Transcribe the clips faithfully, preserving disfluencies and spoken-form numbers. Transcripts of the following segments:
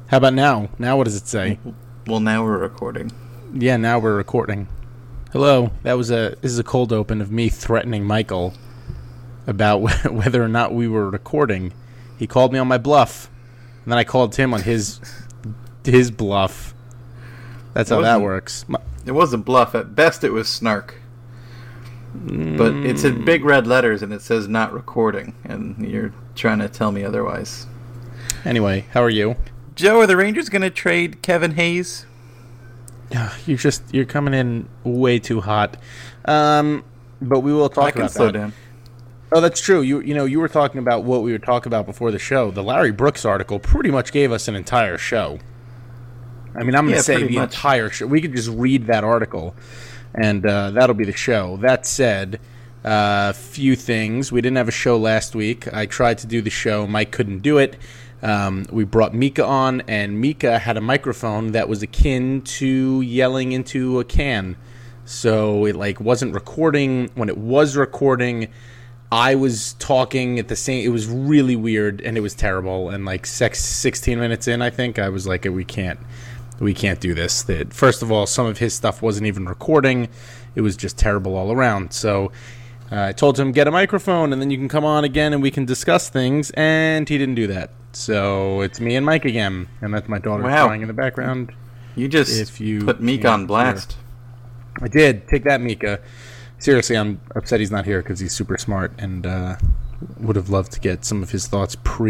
How about now? Now what does it say? Well, now we're recording. Yeah, now we're recording. Hello. That was a. This is a cold open of me threatening Michael about whether or not we were recording. He called me on my bluff, and then I called him on his his bluff. That's how that works. It wasn't bluff. At best, it was snark. Mm. But it's in big red letters, and it says "not recording," and you're trying to tell me otherwise. Anyway, how are you? Joe, are the Rangers going to trade Kevin Hayes? You're just you're coming in way too hot. Um, but we will talk I can about slow that. down. Oh, that's true. You you know you were talking about what we were talking about before the show. The Larry Brooks article pretty much gave us an entire show. I mean, I'm going to yeah, say the much. entire show. We could just read that article, and uh, that'll be the show. That said, a uh, few things. We didn't have a show last week. I tried to do the show. Mike couldn't do it. Um, we brought Mika on, and Mika had a microphone that was akin to yelling into a can. So it like wasn't recording. When it was recording, I was talking at the same. It was really weird, and it was terrible. And like six, sixteen minutes in, I think I was like, "We can't, we can't do this." That first of all, some of his stuff wasn't even recording. It was just terrible all around. So uh, I told him, "Get a microphone, and then you can come on again, and we can discuss things." And he didn't do that. So it's me and Mike again, and that's my daughter wow. crying in the background. You just if you put Mika on blast. Hear. I did. Take that, Mika. Seriously, I'm upset he's not here because he's super smart and uh, would have loved to get some of his thoughts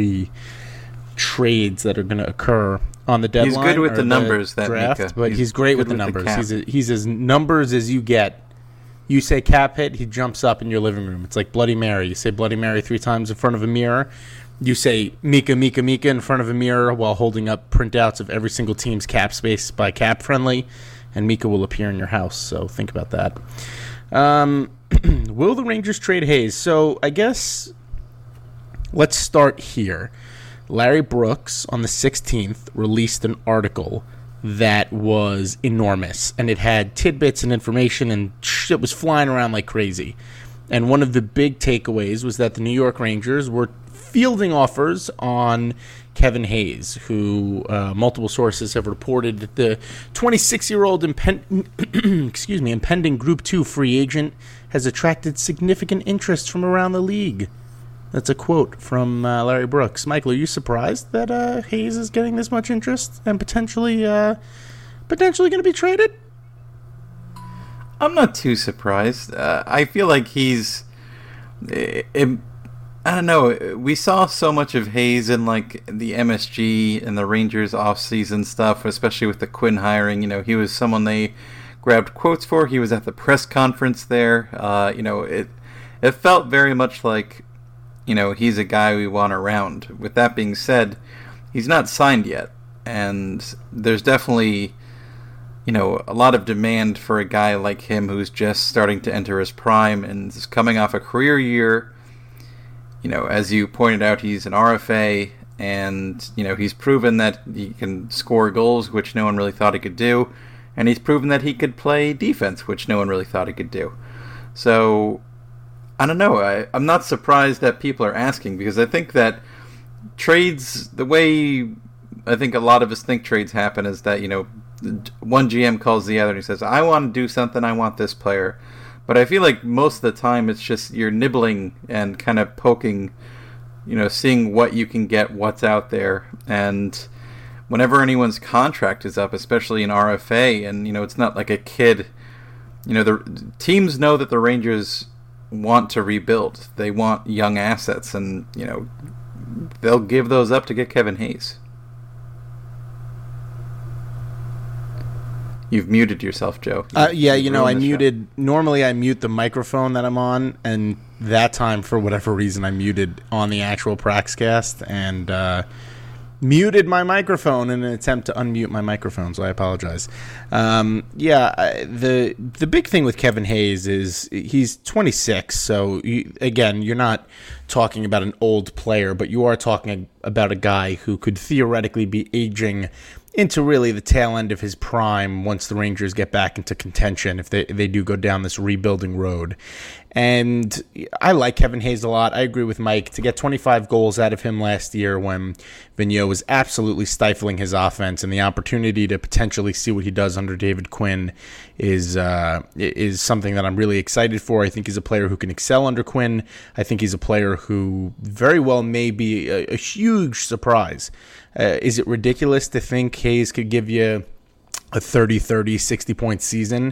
pre-trades that are going to occur on the deadline. He's good with the numbers, the that draft, Mika. but he's, he's great with the with numbers. The he's a, he's as numbers as you get. You say cap hit, he jumps up in your living room. It's like Bloody Mary. You say Bloody Mary three times in front of a mirror. You say Mika, Mika, Mika in front of a mirror while holding up printouts of every single team's cap space by Cap Friendly, and Mika will appear in your house. So think about that. Um, will the Rangers trade Hayes? So I guess let's start here. Larry Brooks on the sixteenth released an article that was enormous, and it had tidbits and information, and shit was flying around like crazy. And one of the big takeaways was that the New York Rangers were fielding offers on Kevin Hayes, who uh, multiple sources have reported that the twenty-six-year-old impen- excuse me, impending Group two free agent has attracted significant interest from around the league. That's a quote from uh, Larry Brooks. Michael, are you surprised that uh, Hayes is getting this much interest and potentially uh, potentially going to be traded? I'm not too surprised. Uh, I feel like he's... It, it, I don't know. We saw so much of Hayes in like the M S G and the Rangers off-season stuff, especially with the Quinn hiring. You know, he was someone they grabbed quotes for. He was at the press conference there. Uh, you know, it it felt very much like, you know, he's a guy we want around. With that being said, he's not signed yet, and there's definitely, you know, a lot of demand for a guy like him who's just starting to enter his prime and is coming off a career year. You know, as you pointed out, he's an R F A, and, you know, he's proven that he can score goals, which no one really thought he could do, and he's proven that he could play defense, which no one really thought he could do. So, I don't know. I, I'm not surprised that people are asking, because I think that trades, the way I think a lot of us think trades happen is that, you know, one G M calls the other and he says, I want to do something, I want this player. But I feel like most of the time it's just you're nibbling and kind of poking, you know, seeing what you can get, what's out there. And whenever anyone's contract is up, especially in R F A, and, you know, it's not like a kid, you know, the teams know that the Rangers want to rebuild. They want young assets, and, you know, they'll give those up to get Kevin Hayes. You've muted yourself, Joe. You, uh, yeah, you know, I muted. Show. Normally, I mute the microphone that I'm on, and that time, for whatever reason, I muted on the actual Praxcast and uh, muted my microphone in an attempt to unmute my microphone. So I apologize. Um, yeah, I, the the big thing with Kevin Hayes is he's twenty-six. So you, again, you're not talking about an old player, but you are talking about a guy who could theoretically be aging into really the tail end of his prime once the Rangers get back into contention, if they they do go down this rebuilding road. And I like Kevin Hayes a lot. I agree with Mike. To get twenty-five goals out of him last year when Vigneault was absolutely stifling his offense, and the opportunity to potentially see what he does under David Quinn is uh, is something that I'm really excited for. I think he's a player who can excel under Quinn. I think he's a player who very well may be a, a huge surprise. Uh, is it ridiculous to think Hayes could give you a thirty, thirty, sixty-point season?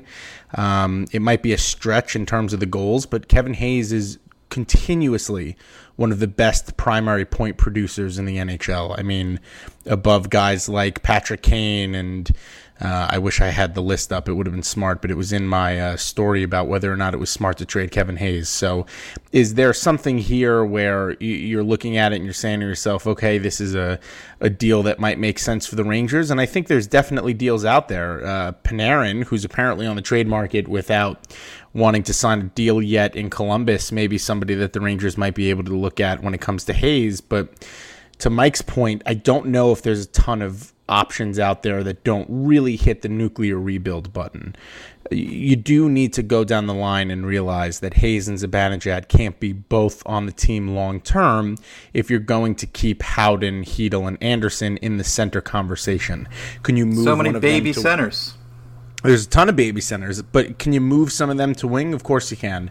Um, it might be a stretch in terms of the goals, but Kevin Hayes is continuously one of the best primary point producers in the N H L. I mean, above guys like Patrick Kane and uh, I wish I had the list up. It would have been smart, but it was in my uh, story about whether or not it was smart to trade Kevin Hayes. So is there something here where you're looking at it and you're saying to yourself, okay, this is a, a deal that might make sense for the Rangers? And I think there's definitely deals out there. Uh, Panarin, who's apparently on the trade market without wanting to sign a deal yet in Columbus, maybe somebody that the Rangers might be able to look at when it comes to Hayes. But to Mike's point, I don't know if there's a ton of options out there that don't really hit the nuclear rebuild button. You do need to go down the line and realize that Hayes and Zibanejad can't be both on the team long term if you're going to keep Howden, Hedel, and Anderson in the center conversation. Can you move so many one of baby them to, centers? There's a ton of baby centers, but can you move some of them to wing? Of course you can.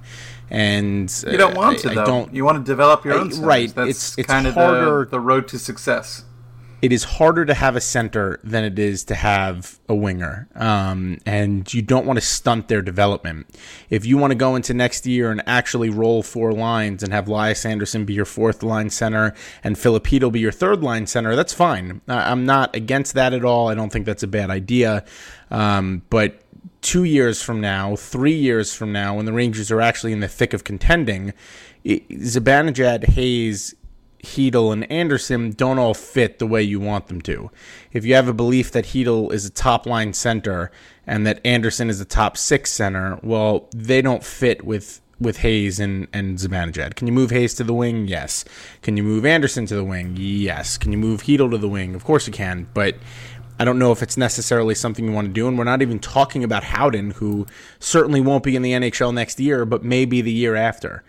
And you don't want to, I, though. I don't, you want to develop your own centers. Right. That's it's it's kind of harder. The, the road to success. It is harder to have a center than it is to have a winger. Um, and you don't want to stunt their development. If you want to go into next year and actually roll four lines and have Elias Anderson be your fourth line center and Filip Chytil be your third line center, that's fine. I'm not against that at all. I don't think that's a bad idea. Um, but two years from now, three years from now, when the Rangers are actually in the thick of contending, Zibanejad, Hayes, Hedel, and Anderson don't all fit the way you want them to. If you have a belief that Hedel is a top-line center and that Anderson is a top six center, well, they don't fit with with Hayes and, and Zibanejad. Can you move Hayes to the wing? Yes. Can you move Anderson to the wing? Yes. Can you move Hedel to the wing? Of course you can, but I don't know if it's necessarily something you want to do, and we're not even talking about Howden, who certainly won't be in the N H L next year, but maybe the year after.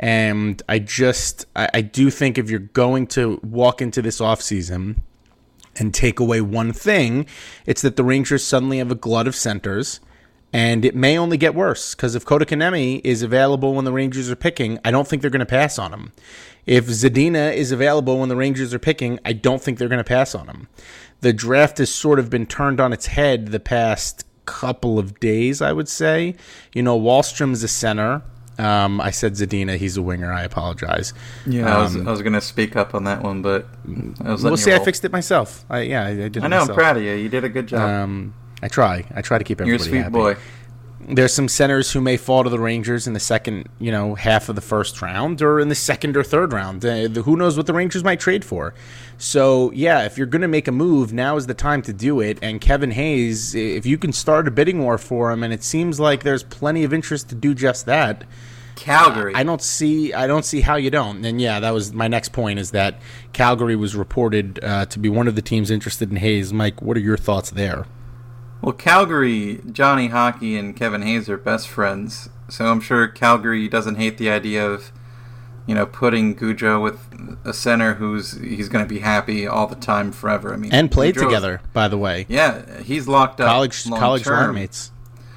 And I just, I, I do think if you're going to walk into this offseason and take away one thing, it's that the Rangers suddenly have a glut of centers, and it may only get worse, because if Kotkaniemi is available when the Rangers are picking, I don't think they're going to pass on him. If Zadina is available when the Rangers are picking, I don't think they're going to pass on him. The draft has sort of been turned on its head the past couple of days, I would say. You know, Wallstrom's a center. Um, I said Zadina, he's a winger. I apologize. Yeah, um, I was, I was going to speak up on that one, but I was we'll see. roll. I fixed it myself. I, yeah, I, I did. It I know. myself. I'm proud of you. You did a good job. Um, I try. I try to keep everybody You're a sweet happy. boy. There's some centers who may fall to the Rangers in the second, you know, half of the first round, or in the second or third round. Uh, the, who knows what the Rangers might trade for? So, yeah, if you're going to make a move, now is the time to do it. And Kevin Hayes, if you can start a bidding war for him, and it seems like there's plenty of interest to do just that. Calgary. I don't see. I don't see how you don't. And yeah, that was my next point. Is that Calgary was reported uh, to be one of the teams interested in Hayes. Mike, what are your thoughts there? Well, Calgary, Johnny Hockey and Kevin Hayes are best friends, so I'm sure Calgary doesn't hate the idea of, you know, putting Gaudreau with a center who's he's going to be happy all the time forever. I mean, and played Gaudreau's, together, by the way. Yeah, he's locked up college long college term. roommates.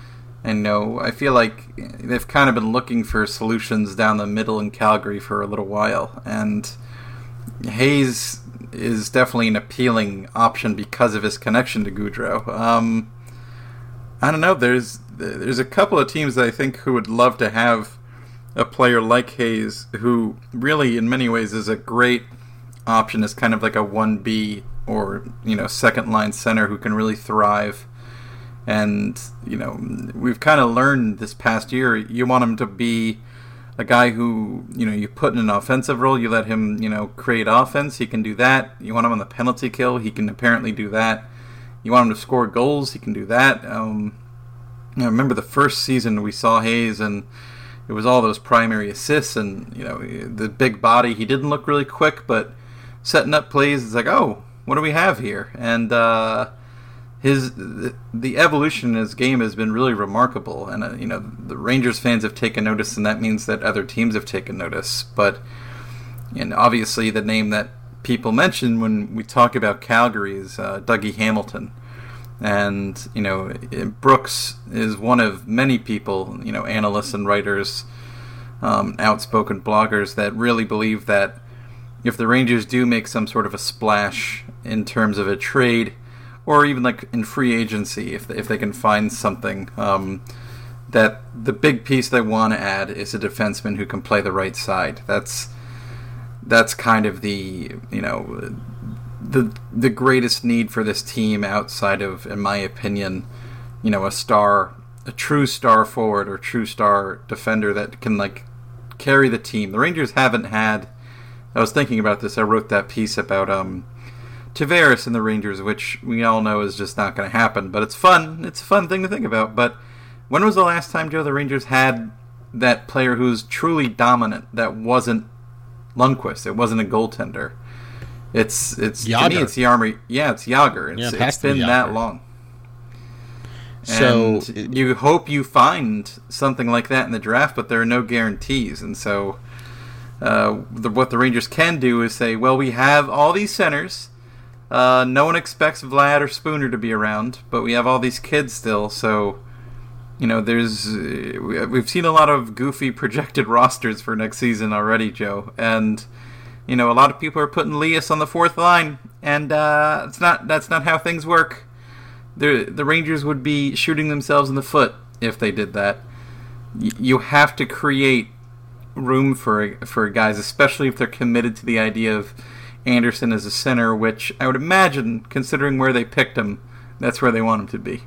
And no, I feel like they've kind of been looking for solutions down the middle in Calgary for a little while, and Hayes is definitely an appealing option because of his connection to Gaudreau. Um, I don't know. There's there's a couple of teams that I think who would love to have a player like Hayes, who really, in many ways, is a great option as kind of like a one B or you know second line center who can really thrive. And you know we've kind of learned this past year. You want him to be a guy who, you know, you put in an offensive role, you let him, you know, create offense, he can do that. You want him on the penalty kill, he can apparently do that. You want him to score goals, he can do that. Um, I remember the first season we saw Hayes, and it was all those primary assists, and, you know, the big body, he didn't look really quick, but setting up plays, it's like, oh, what do we have here? And uh, his the, the evolution in his game has been really remarkable, and uh, you know the Rangers fans have taken notice, and that means that other teams have taken notice. But and obviously the name that people mention when we talk about Calgary is uh, Dougie Hamilton, and you know Brooks is one of many people, you know analysts and writers, um, outspoken bloggers that really believe that if the Rangers do make some sort of a splash in terms of a trade, or even like in free agency, if they, if they can find something, um, that the big piece they want to add is a defenseman who can play the right side. That's that's kind of the you know the the greatest need for this team outside of, in my opinion, you know a star, a true star forward or true star defender that can like carry the team. The Rangers haven't had. I was thinking about this. I wrote that piece about um. Tavares and the Rangers, which we all know is just not going to happen, but it's fun. It's a fun thing to think about. But when was the last time, Joe, the Rangers had that player who's truly dominant that wasn't Lundqvist? It wasn't a goaltender. It's it's Yager. To me, it's Yarmer. Yeah, it's Yager. It's, Yeah, it has it's to be been Yager. that long. So And it- you hope you find something like that in the draft, but there are no guarantees, and so uh, the, what the Rangers can do is say, well, we have all these centers. Uh, no one expects Vlad or Spooner to be around, but we have all these kids still, so, you know, there's, uh, we- we've seen a lot of goofy projected rosters for next season already, Joe, and, you know, a lot of people are putting Lias on the fourth line, and, uh, it's not, that's not how things work. The, the Rangers would be shooting themselves in the foot if they did that. Y- you have to create room for, for guys, especially if they're committed to the idea of Anderson as a center, which I would imagine, considering where they picked him, that's where they want him to be.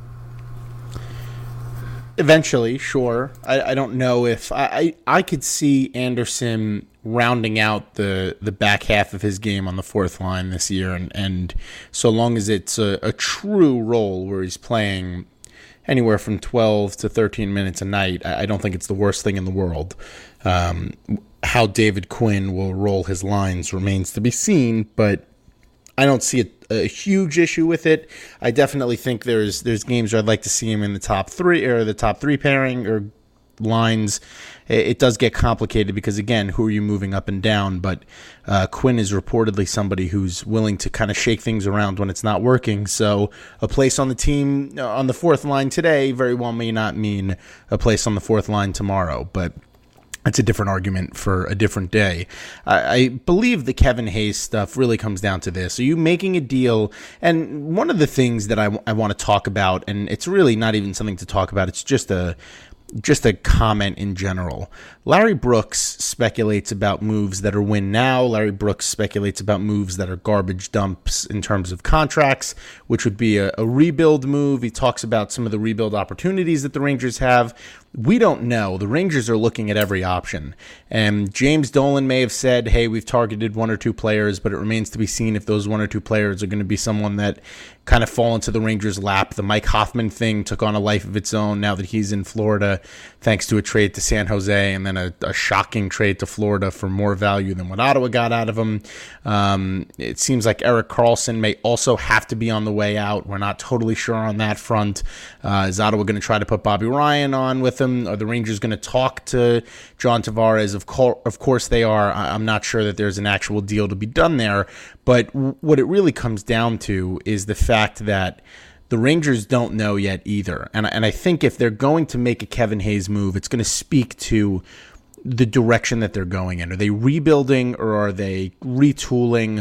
Eventually, sure. I, I don't know if I, I I could see Anderson rounding out the, the back half of his game on the fourth line this year, and, and so long as it's a, a true role where he's playing anywhere from twelve to thirteen minutes a night, I, I don't think it's the worst thing in the world. Um, how David Quinn will roll his lines remains to be seen, but I don't see a, a huge issue with it. I definitely think there's there's games where I'd like to see him in the top three or the top three pairing or lines. It, it does get complicated because, again, who are you moving up and down? But uh, Quinn is reportedly somebody who's willing to kind of shake things around when it's not working. So a place on the team uh, on the fourth line today very well may not mean a place on the fourth line tomorrow, but it's a different argument for a different day. I, I believe the Kevin Hayes stuff really comes down to this. Are you making a deal? And one of the things that I, I want to talk about, and it's really not even something to talk about, it's just a just a comment in general. Larry Brooks speculates about moves that are win now. Larry Brooks speculates about moves that are garbage dumps in terms of contracts, which would be a, a rebuild move. He talks about some of the rebuild opportunities that the Rangers have. We don't know. The Rangers are looking at every option. And James Dolan may have said, hey, we've targeted one or two players, but it remains to be seen if those one or two players are going to be someone that kind of fall into the Rangers' lap. The Mike Hoffman thing took on a life of its own now that he's in Florida, thanks to a trade to San Jose and then a, a shocking trade to Florida for more value than what Ottawa got out of him. Um, it seems like Erik Karlsson may also have to be on the way out. We're not totally sure on that front. Uh, is Ottawa going to try to put Bobby Ryan on with him? Are the Rangers going to talk to John Tavares? Of, co- of course they are. I- I'm not sure that there's an actual deal to be done there. But w- what it really comes down to is the fact that the Rangers don't know yet either. And, and I think if they're going to make a Kevin Hayes move, it's going to speak to the direction that they're going in. Are they rebuilding, or are they retooling,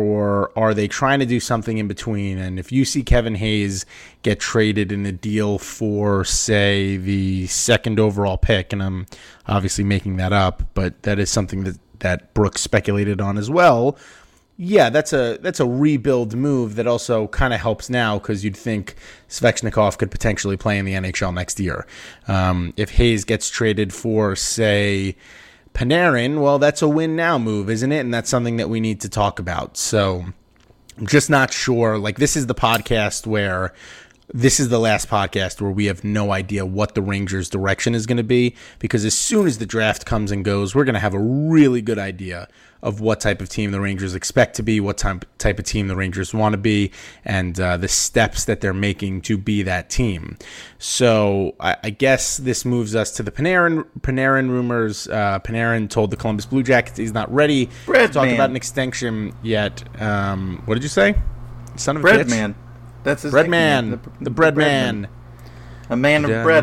or are they trying to do something in between? And if you see Kevin Hayes get traded in a deal for, say, the second overall pick, and I'm obviously making that up, but that is something that, that Brooks speculated on as well, yeah, that's a that's a rebuild move that also kind of helps now, because you'd think Svechnikov could potentially play in the N H L next year. Um, if Hayes gets traded for, say, Panarin, well, that's a win now move, isn't it? And that's something that we need to talk about. So I'm just not sure. Like, this is the podcast where this is the last podcast where we have no idea what the Rangers' direction is going to be, because as soon as the draft comes and goes, we're going to have a really good idea of what type of team the Rangers expect to be, what type type of team the Rangers want to be, and uh, the steps that they're making to be that team. So I, I guess this moves us to the Panarin Panarin rumors. Uh, Panarin told the Columbus Blue Jackets he's not ready Bread to talk man. about an extension yet. Um, what did you say? Son of a Bread bitch? man. That's his Bread nickname, man. The, The, the bread, bread man. man. A man of bread.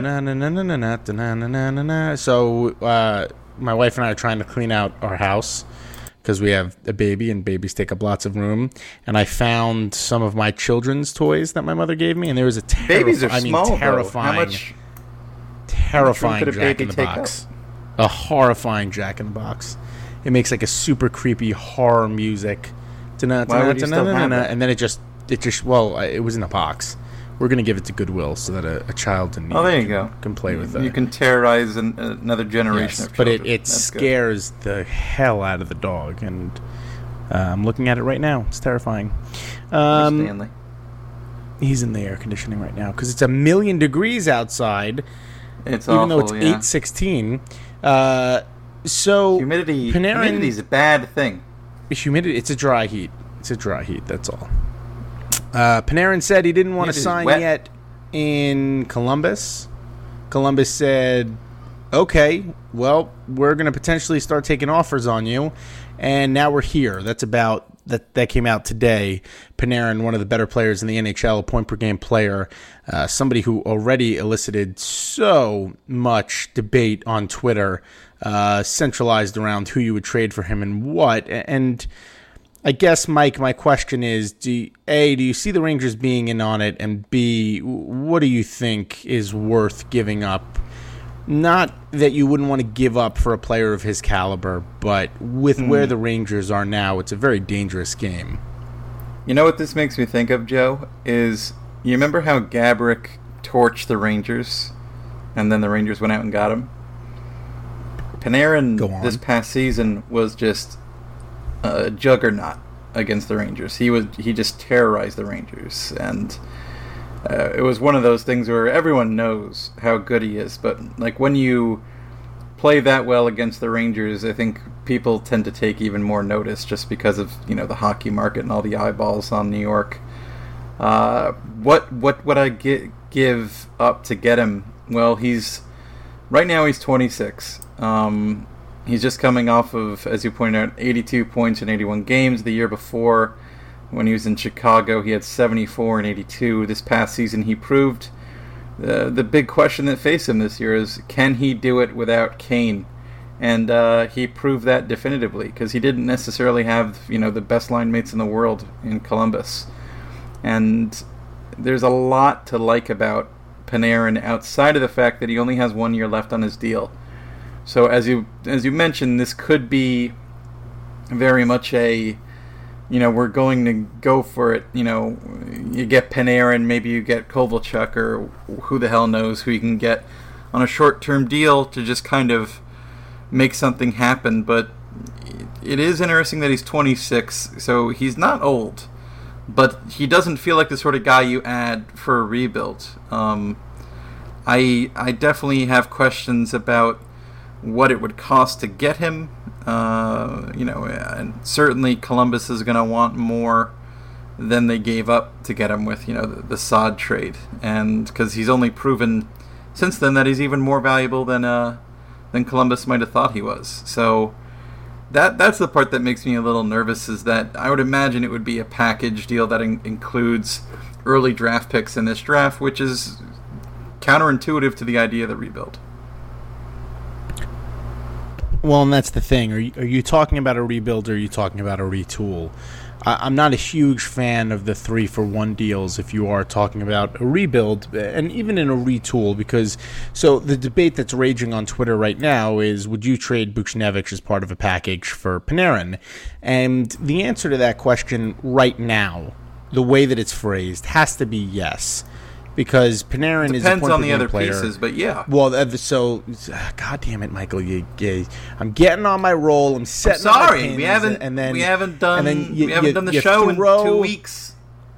So uh, my wife and I are trying to clean out our house because we have a baby, and babies take up lots of room. And I found some of my children's toys that my mother gave me, and there was a terrif- Babies are I mean, small, terrifying, though. How much? terrifying could a Jack baby in the take Box. A horrifying Jack in the Box. It makes like a super creepy horror music. Why would you still have it? And then it just, it just, well, it was in a box. We're going to give it to Goodwill so that a, a child in need Oh, there you can, go. can play with it. You can terrorize an, another generation Yes, of but children. it, it That's good. scares the hell out of the dog, and uh, I'm looking at it right now. It's terrifying. Um, Stanley. he's in the air conditioning right now because it's a million degrees outside, It's even awful, though it's yeah. eight sixteen. Uh, so Humidity, Panarin, humidity is a bad thing. humidity. It's a dry heat. It's a dry heat. That's all. Uh, Panarin said he didn't want to It is sign wet. yet in Columbus. Columbus said, okay, well, we're going to potentially start taking offers on you. And now we're here. That's about, that, that came out today. Panarin, one of the better players in the N H L, a point per game player, uh, somebody who already elicited so much debate on Twitter, uh, centralized around who you would trade for him and what. And I guess, Mike, my question is, do you, A, do you see the Rangers being in on it? And B, what do you think is worth giving up? Not that you wouldn't want to give up for a player of his caliber, but with Mm. where the Rangers are now, it's a very dangerous game. You know what this makes me think of, Joe? Is you remember how Gaborik torched the Rangers, and then the Rangers went out and got him? Panarin Go on. this past season was just a juggernaut against the Rangers. He was he just terrorized the Rangers, and uh, it was one of those things where everyone knows how good he is, but like when you play that well against the Rangers, I think people tend to take even more notice just because of, you know, the hockey market and all the eyeballs on New York. Uh, what what would I gi- give up to get him? Well, he's right now he's twenty-six. Um, he's just coming off of, as you pointed out, eighty-two points in eighty-one games. The year before, when he was in Chicago, he had seventy-four and eighty-two. This past season, he proved uh, the big question that faced him this year is, can he do it without Kane? And uh, he proved that definitively, because he didn't necessarily have, you know, the best line mates in the world in Columbus. And there's a lot to like about Panarin outside of the fact that he only has one year left on his deal. So as you as you mentioned, this could be very much a, you know, we're going to go for it. You know, you get Panarin, maybe you get Kovalchuk, or who the hell knows who you can get on a short-term deal to just kind of make something happen. But it is interesting that he's twenty-six, so he's not old, but he doesn't feel like the sort of guy you add for a rebuild. Um, I I definitely have questions about what it would cost to get him. Uh, you know, and certainly Columbus is going to want more than they gave up to get him with, you know, the, the Saad trade, and because he's only proven since then that he's even more valuable than uh than Columbus might have thought he was. So that that's the part that makes me a little nervous, is that I would imagine it would be a package deal that in- includes early draft picks in this draft, which is counterintuitive to the idea of the rebuild. Well, and that's the thing. Are you, are you talking about a rebuild, or are you talking about a retool? I, I'm not a huge fan of the three-for-one deals if you are talking about a rebuild, and even in a retool, because so the debate that's raging on Twitter right now is, would you trade Buchnevich as part of a package for Panarin? And the answer to that question right now, the way that it's phrased, has to be yes. Because Panarin is a Depends point on per the game other player. pieces, but yeah. Well, uh, so God damn it, Michael! You, you, I'm getting on my roll. I'm I'm setting. up my sorry, pins, we haven't and then we haven't done and then you, we haven't you, done the you show throw, in two weeks.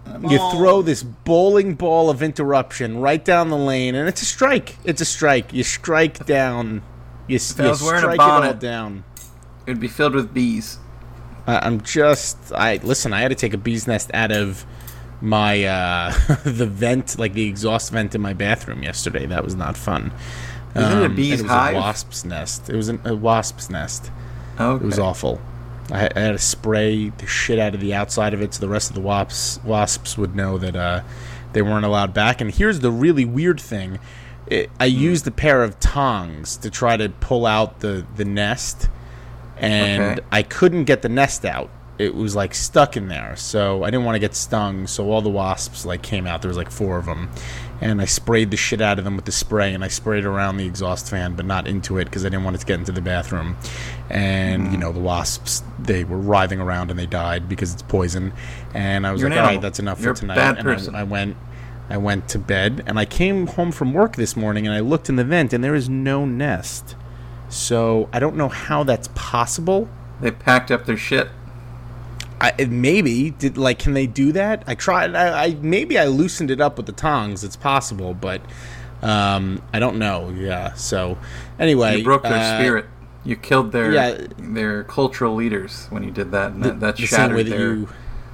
You throw this bowling ball of interruption right down the lane, and it's a strike. It's a strike. You strike down. You, If I you was wearing a strike it all bonnet, down. it would be filled with bees. I, I'm just. I listen. I had to take a bee's nest out of my uh, the vent, like the exhaust vent in my bathroom yesterday. That was not fun. Isn't it a Um, bee's it was hive? a wasp's nest. It was an, a wasp's nest. Okay. It was awful. I had, I had to spray the shit out of the outside of it so the rest of the wasps wasps would know that uh, they weren't allowed back. And here's the really weird thing. It, I used a pair of tongs to try to pull out the, the nest, and Okay. I couldn't get the nest out. It was like stuck in there, so I didn't want to get stung. So all the wasps like came out. There was like four of them, and I sprayed the shit out of them with the spray, and I sprayed around the exhaust fan, but not into it because I didn't want it to get into the bathroom. And Mm. you know, the wasps, they were writhing around and they died because it's poison. And I was You're like, an all right, animal. that's enough You're for a tonight. bad and person. I, I went, I went to bed, and I came home from work this morning, and I looked in the vent, and there is no nest. So I don't know how that's possible. They packed up their shit. I, it- maybe did like can they do that? I tried. I, I maybe I loosened it up with the tongs. It's possible, but um, I don't know. Yeah. So anyway, You broke their uh, spirit. You killed their yeah. their cultural leaders when you did that, and The, that, that the same way shattered that their you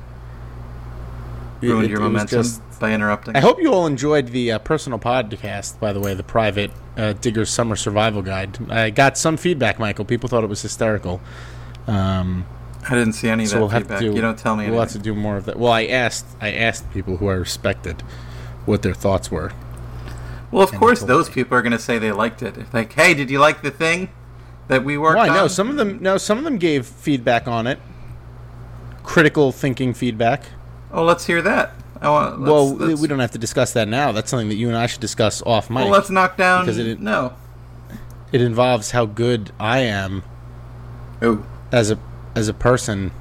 ruined it- your it was momentum just- by interrupting. I hope you all enjoyed the uh, personal podcast. By the way, the private uh, Digger's Summer Survival Guide. I got some feedback, Michael. People thought it was hysterical. Um, I didn't see any of so that we'll have feedback. to do. You don't tell me We'll anything. have to do more of that. Well, I asked. I asked people who I respected what their thoughts were. Well, of And course, told those me. people are going to say they liked it. It's like, hey, did you like the thing that we worked Why? on? No, some of them. No, some of them gave feedback on it. Critical thinking feedback. Oh, let's hear that. I want, let's, well, let's, we don't have to discuss that now. That's something that you and I should discuss off mic. Well, let's knock down. because it- no. It involves how good I am Oh, as a as a person.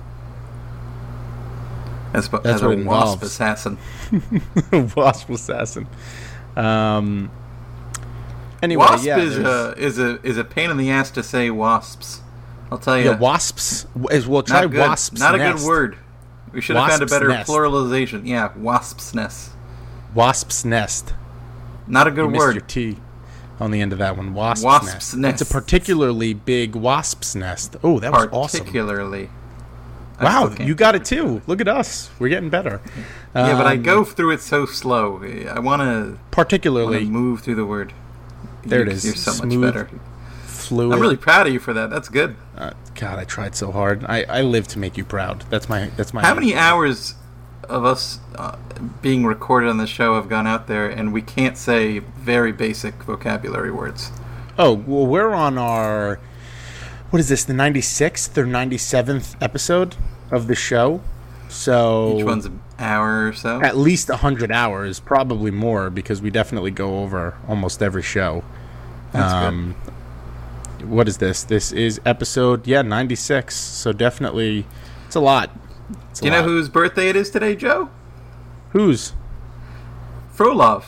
as, That's as a what it wasp involves. assassin. Wasp assassin. Um. Anyway, Wasp yeah, is there's- a is a is a pain in the ass to say. Wasps. I'll tell you. yeah, wasps. As well, try not good. wasps. Not a nest. good word. We should have found a Wasp's better nest. pluralization. Yeah, wasp's nest. Wasp's nest. Not a You good missed word. your T on the end of that one. Wasp's, Wasp's nest. nest. It's a particularly big wasp's nest. Oh, that was awesome. Particularly. I Wow, still can't you got keep it too. Look at us. We're getting better. Yeah, but I Um, go through it so slow. I want to particularly move through the word. There it You- is. You're so Smooth, much better. fluid. I'm really proud of you for that. That's good. uh, God, I tried so hard. I, I live to make you proud. That's my that's my. How many hours of us uh, being recorded on the show have gone out there and we can't say very basic vocabulary words? Oh, well, we're on our. What is this? The ninety-sixth or ninety-seventh episode of the show. So Each one's an hour or so. at least one hundred hours, probably more, because we definitely go over almost every show. That's um, What is this? This is episode, yeah, ninety-six. So definitely, it's a lot. It's a Do you know lot. whose birthday it is today, Joe? Whose? Frolov.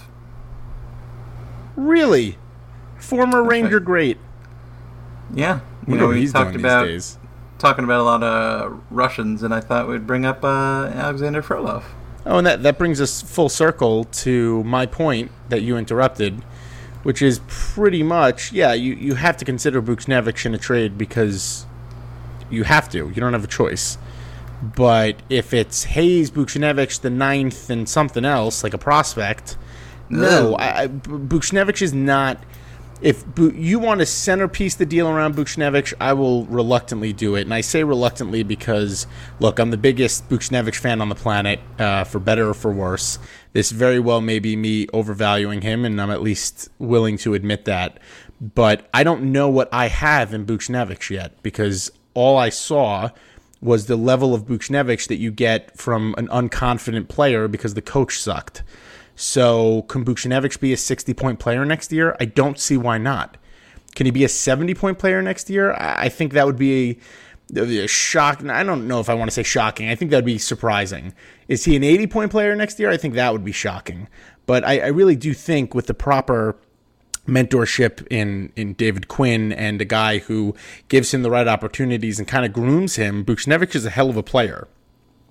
Really? Former That's Ranger right. great. Yeah. You Wonder know, what we he's talked doing about these days. talking about a lot of Russians, and I thought we'd bring up uh, Alexander Frolov. Oh, and that, that brings us full circle to my point that you interrupted, which is pretty much, yeah, you, you have to consider Buchnevich in a trade because you have to. You don't have a choice. But if it's Hayes, Buchnevich, the ninth, and something else, like a prospect, no. No. I, I, Buchnevich is not... If Bu- you want to centerpiece the deal around Buchnevich, I will reluctantly do it. And I say reluctantly because, look, I'm the biggest Buchnevich fan on the planet, uh, for better or for worse. This very well may be me overvaluing him, and I'm at least willing to admit that. But I don't know what I have in Buchnevich yet, because all I saw was the level of Buchnevich that you get from an unconfident player because the coach sucked. So, can Buchnevich be a sixty-point player next year? I don't see why not. Can he be a seventy-point player next year? I I think that would be a, a shock. I don't know if I want to say shocking. I think that would be surprising. Is he an eighty-point player next year? I think that would be shocking. But I, I really do think with the proper mentorship in, in David Quinn and a guy who gives him the right opportunities and kind of grooms him, Buchnevich is a hell of a player.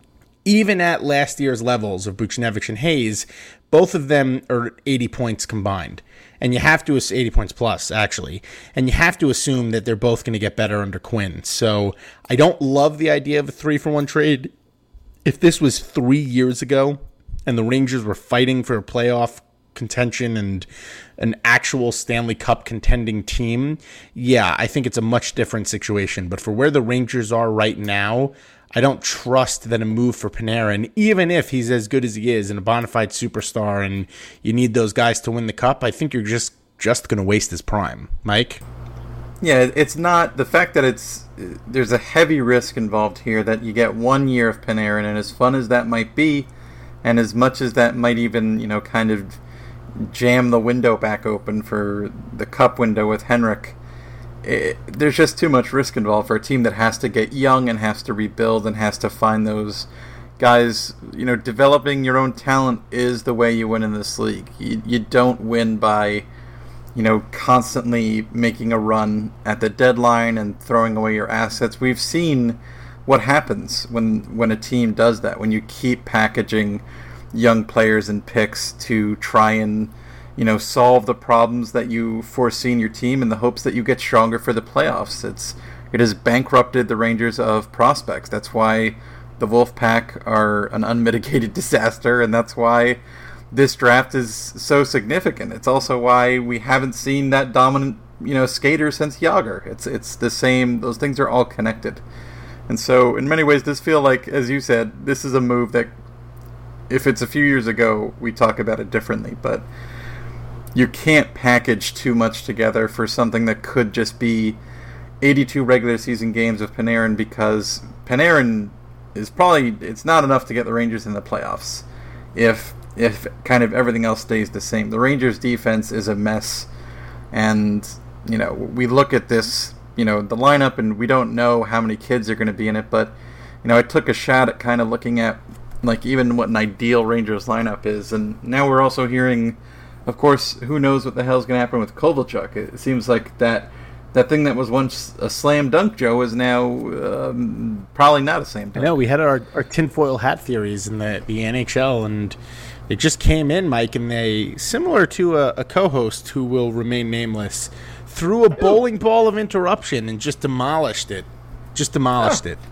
even at last year's levels of Buchnevich and Hayes, both of them are eighty points combined. And you have to, eighty points plus, actually. And you have to assume that they're both going to get better under Quinn. So I don't love the idea of a three-for-one trade. If this was three years ago and the Rangers were fighting for a playoff contention and an actual Stanley Cup contending team, yeah, I think it's a much different situation. But for where the Rangers are right now, I don't trust that a move for Panarin, even if he's as good as he is and a bona fide superstar and you need those guys to win the cup, I think you're just, just going to waste his prime. Mike? Yeah, it's not the fact that it's there's a heavy risk involved here that you get one year of Panarin, and as fun as that might be, and as much as that might even, you know, kind of jam the window back open for the cup window with Henrik, It, there's just too much risk involved for a team that has to get young and has to rebuild and has to find those guys. You know, developing your own talent is the way you win in this league. You, you don't win by, you know, constantly making a run at the deadline and throwing away your assets. We've seen what happens when, when a team does that, when you keep packaging young players and picks to try and, you know, solve the problems that you foresee in your team in the hopes that you get stronger for the playoffs. It's it has bankrupted the Rangers of prospects. That's why the Wolfpack are an unmitigated disaster, and that's why this draft is so significant. It's also why we haven't seen that dominant, you know, skater since Jágr. It's it's the same. Those things are all connected, and so in many ways, this feel like, as you said, this is a move that, if it's a few years ago, we talk about it differently, but you can't package too much together for something that could just be eighty-two regular season games of Panarin, because Panarin is probably, it's not enough to get the Rangers in the playoffs if if kind of everything else stays the same. The Rangers defense is a mess, and you know, we look at this, you know, the lineup, and we don't know how many kids are going to be in it, but you know, I took a shot at kind of looking at like even what an ideal Rangers lineup is, and now we're also hearing, of course, who knows what the hell's going to happen with Kovalchuk. It seems like that that thing that was once a slam dunk, Joe, is now um, probably not a slam dunk. I know, we had our, our tinfoil hat theories in the, the N H L, and it just came in, Mike, and they, similar to a, a co-host who will remain nameless, threw a bowling ball of interruption and just demolished it. Just demolished oh. it.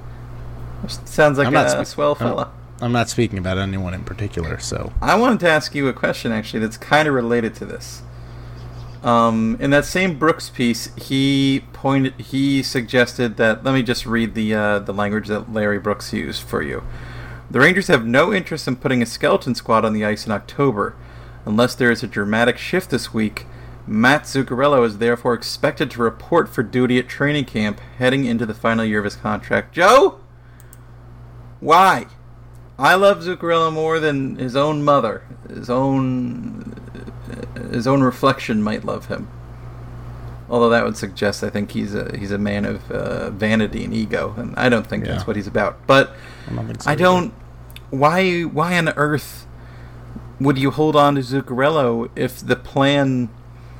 Sounds like I'm a not spe- swell fella. I'm, I'm not speaking about anyone in particular, so. I wanted to ask you a question, actually, that's kind of related to this. Um, in that same Brooks piece, he pointed, he suggested that, let me just read the uh, the language that Larry Brooks used for you. The Rangers have no interest in putting a skeleton squad on the ice in October. Unless there is a dramatic shift this week, Matt Zuccarello is therefore expected to report for duty at training camp heading into the final year of his contract. Joe? Why? I love Zuccarello more than his own mother, his own his own reflection might love him. Although that would suggest, I think he's a he's a man of uh, vanity and ego, and I don't think yeah. that's what he's about. But I don't. So I don't why why on earth would you hold on to Zuccarello if the plan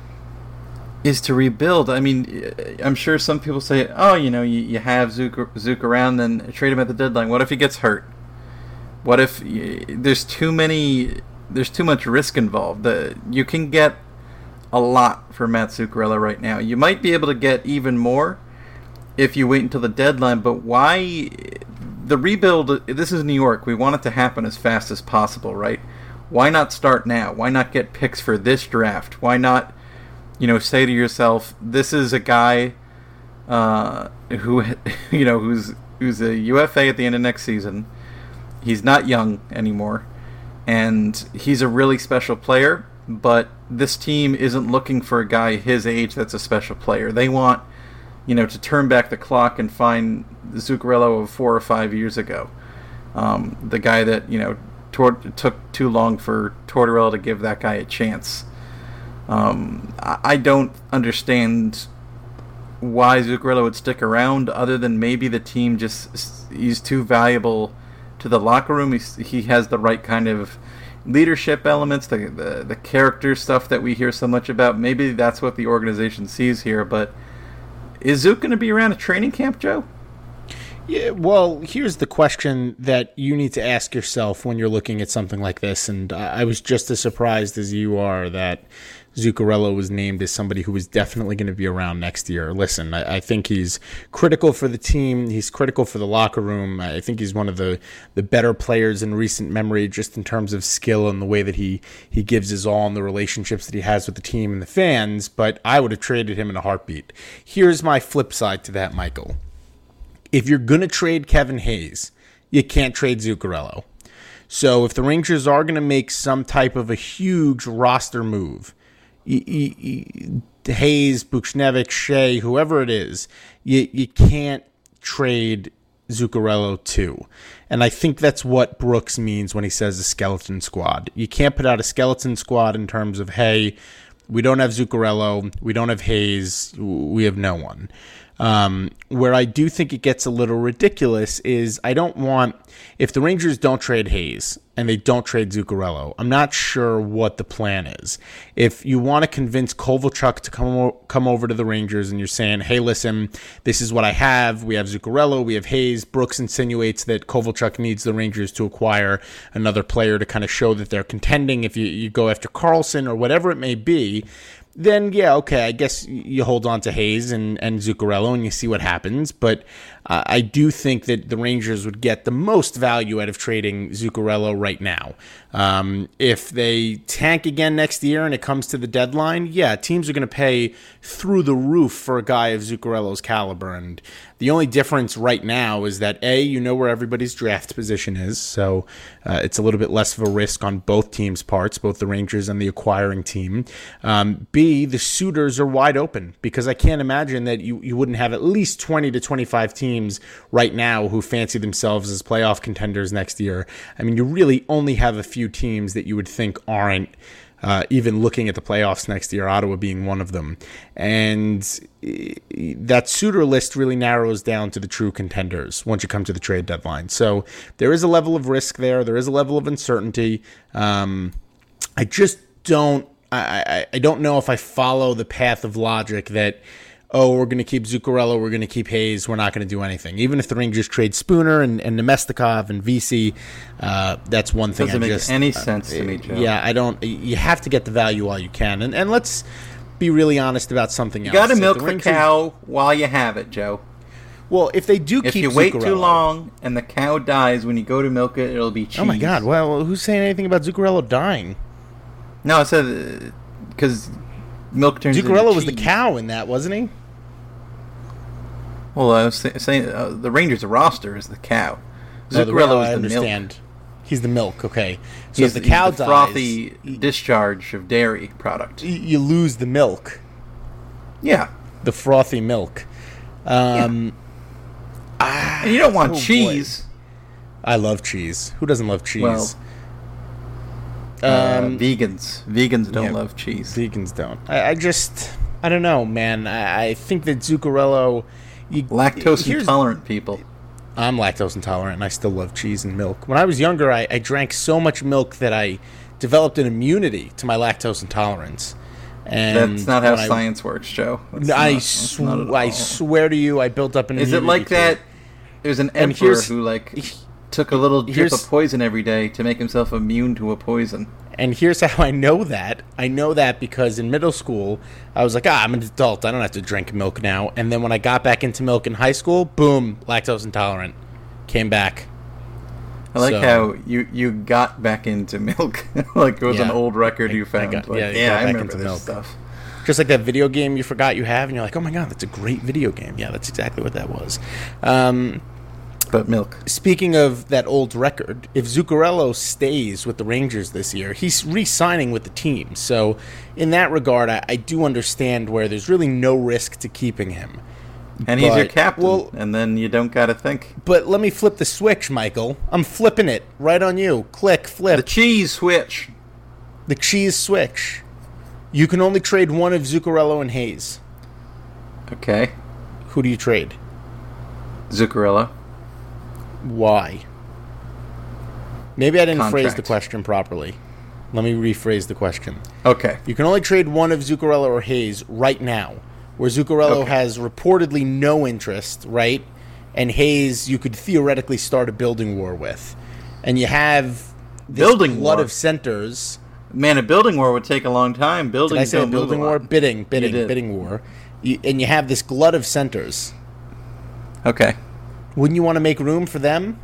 is to rebuild? I mean, I'm sure some people say, oh, you know, you, you have Zook, Zook around, then trade him at the deadline. What if he gets hurt? What if you, there's too many, there's too much risk involved? The, you can get a lot for Matt Zuccarello right now. You might be able to get even more if you wait until the deadline, but why? The rebuild, this is New York. We want it to happen as fast as possible, right? Why not start now? Why not get picks for this draft? Why not, you know, say to yourself, this is a guy uh, who, you know, who's who's a U F A at the end of next season. He's not young anymore, and he's a really special player, but this team isn't looking for a guy his age that's a special player. They want, you know, to turn back the clock and find the Zuccarello of four or five years ago. Um, the guy that, you know, tor- took too long for Tortorella to give that guy a chance. Um, I-, I don't understand why Zuccarello would stick around, other than maybe the team just, he's too valuable to the locker room. He's, he has the right kind of leadership elements, the, the the character stuff that we hear so much about. Maybe that's what the organization sees here, but is Zook going to be around a training camp, Joe? Yeah, well, here's the question that you need to ask yourself when you're looking at something like this. And I was just as surprised as you are that Zuccarello was named as somebody who was definitely going to be around next year. Listen, I, I think he's critical for the team. He's critical for the locker room. I think he's one of the, the better players in recent memory, just in terms of skill and the way that he, he gives his all and the relationships that he has with the team and the fans. But I would have traded him in a heartbeat. Here's my flip side to that, Michael. If you're going to trade Kevin Hayes, you can't trade Zuccarello. So if the Rangers are going to make some type of a huge roster move, you, you, you, Hayes, Buchnevich, Shea, whoever it is, you, you can't trade Zuccarello too. And I think that's what Brooks means when he says a skeleton squad. You can't put out a skeleton squad in terms of, hey, we don't have Zuccarello, we don't have Hayes, we have no one. Um, where I do think it gets a little ridiculous is I don't want, if the Rangers don't trade Hayes and they don't trade Zuccarello, I'm not sure what the plan is. If you want to convince Kovalchuk to come, o- come over to the Rangers and you're saying, hey, listen, this is what I have. We have Zuccarello, we have Hayes. Brooks insinuates that Kovalchuk needs the Rangers to acquire another player to kind of show that they're contending. If you, you go after Carlson or whatever it may be, then, yeah, okay, I guess you hold on to Hayes and, and Zuccarello and you see what happens. But uh, I do think that the Rangers would get the most value out of trading Zuccarello right now. Um, if they tank again next year and it comes to the deadline, yeah, teams are going to pay through the roof for a guy of Zuccarello's caliber. And the only difference right now is that, A, you know where everybody's draft position is, so uh, it's a little bit less of a risk on both teams' parts, both the Rangers and the acquiring team. Um, B, the suitors are wide open, because I can't imagine that you, you wouldn't have at least twenty to twenty-five teams right now who fancy themselves as playoff contenders next year. I mean, you really only have a few teams that you would think aren't Uh, even looking at the playoffs next year, Ottawa being one of them. And that suitor list really narrows down to the true contenders once you come to the trade deadline. So there is a level of risk there. There is a level of uncertainty. Um, I just don't, I, I, I don't know if I follow the path of logic that, oh, we're going to keep Zuccarello, we're going to keep Hayes, we're not going to do anything. Even if the Rangers trade Spooner and, and Nemestikov and Vesey, uh, that's one thing. Doesn't I make just, any uh, sense to me, Joe. Yeah, I don't. You have to get the value while you can, and and let's be really honest about something you else. You got to milk the, the Rangers, cow while you have it, Joe. Well, if they do if keep you wait Zuccarello, too long and the cow dies when you go to milk it, it'll be cheese. Oh my God! Well, who's saying anything about Zuccarello dying? No, it said because milk turns. Zuccarello into was the cheese. cow in that, wasn't he? Well, I was saying uh, the Rangers roster is the cow. No, the, Zuccarello oh, is I the understand. milk. He's the milk. Okay, so He's if the cow the dies, frothy discharge of dairy product. y- you lose the milk, Yeah, the frothy milk. Um, yeah. And you don't want oh, cheese. I love cheese. Who doesn't love cheese? Well, uh, um, vegans. Vegans don't yeah, love cheese. Vegans don't. I, I just, I don't know, man. I, I think that Zuccarello, you, Lactose here's- intolerant people. I'm lactose intolerant, and I still love cheese and milk. When I was younger, I, I drank so much milk that I developed an immunity to my lactose intolerance. And That's not how when I- science works, Joe. That's I, not, that's sw- not at I all. swear to you, I built up an Is immunity. it like to that? it. There's an And emperor here's- who like took a little drip here's- of poison every day to make himself immune to a poison. And here's how I know that. I know that because in middle school, I was like, ah, I'm an adult. I don't have to drink milk now. And then when I got back into milk in high school, boom, lactose intolerant. Came back. I like So- how you, you got back into milk. Like it was an Yeah. old record I- you I found. got- like, yeah, yeah, I got I back remember into this milk. stuff. Just like that video game you forgot you have, and you're like, oh my God, that's a great video game. Yeah, that's exactly what that was. Um, But milk. speaking of that old record, if Zuccarello stays with the Rangers this year, he's re-signing with the team. So in that regard, I, I do understand where there's really no risk to keeping him. And he's your But- captain. well- and then you don't got to think. But let me flip the switch, Michael. I'm flipping it right on you. Click, flip. The cheese switch. The cheese switch. You can only trade one of Zuccarello and Hayes. Okay. Who do you trade? Zuccarello. Why? Maybe I didn't phrase the Contract. question properly. Let me rephrase the question. Okay. You can only trade one of Zuccarello or Hayes right now, where Zuccarello Okay. has reportedly no interest, right? and Hayes you could theoretically start a building war with, and you have this Building glut war? of centers. Man, a building war would take a long time. Building. Did I say a building war? Bidding, bidding, did. bidding war. You, and you have this glut of centers. Okay. Wouldn't you want to make room for them?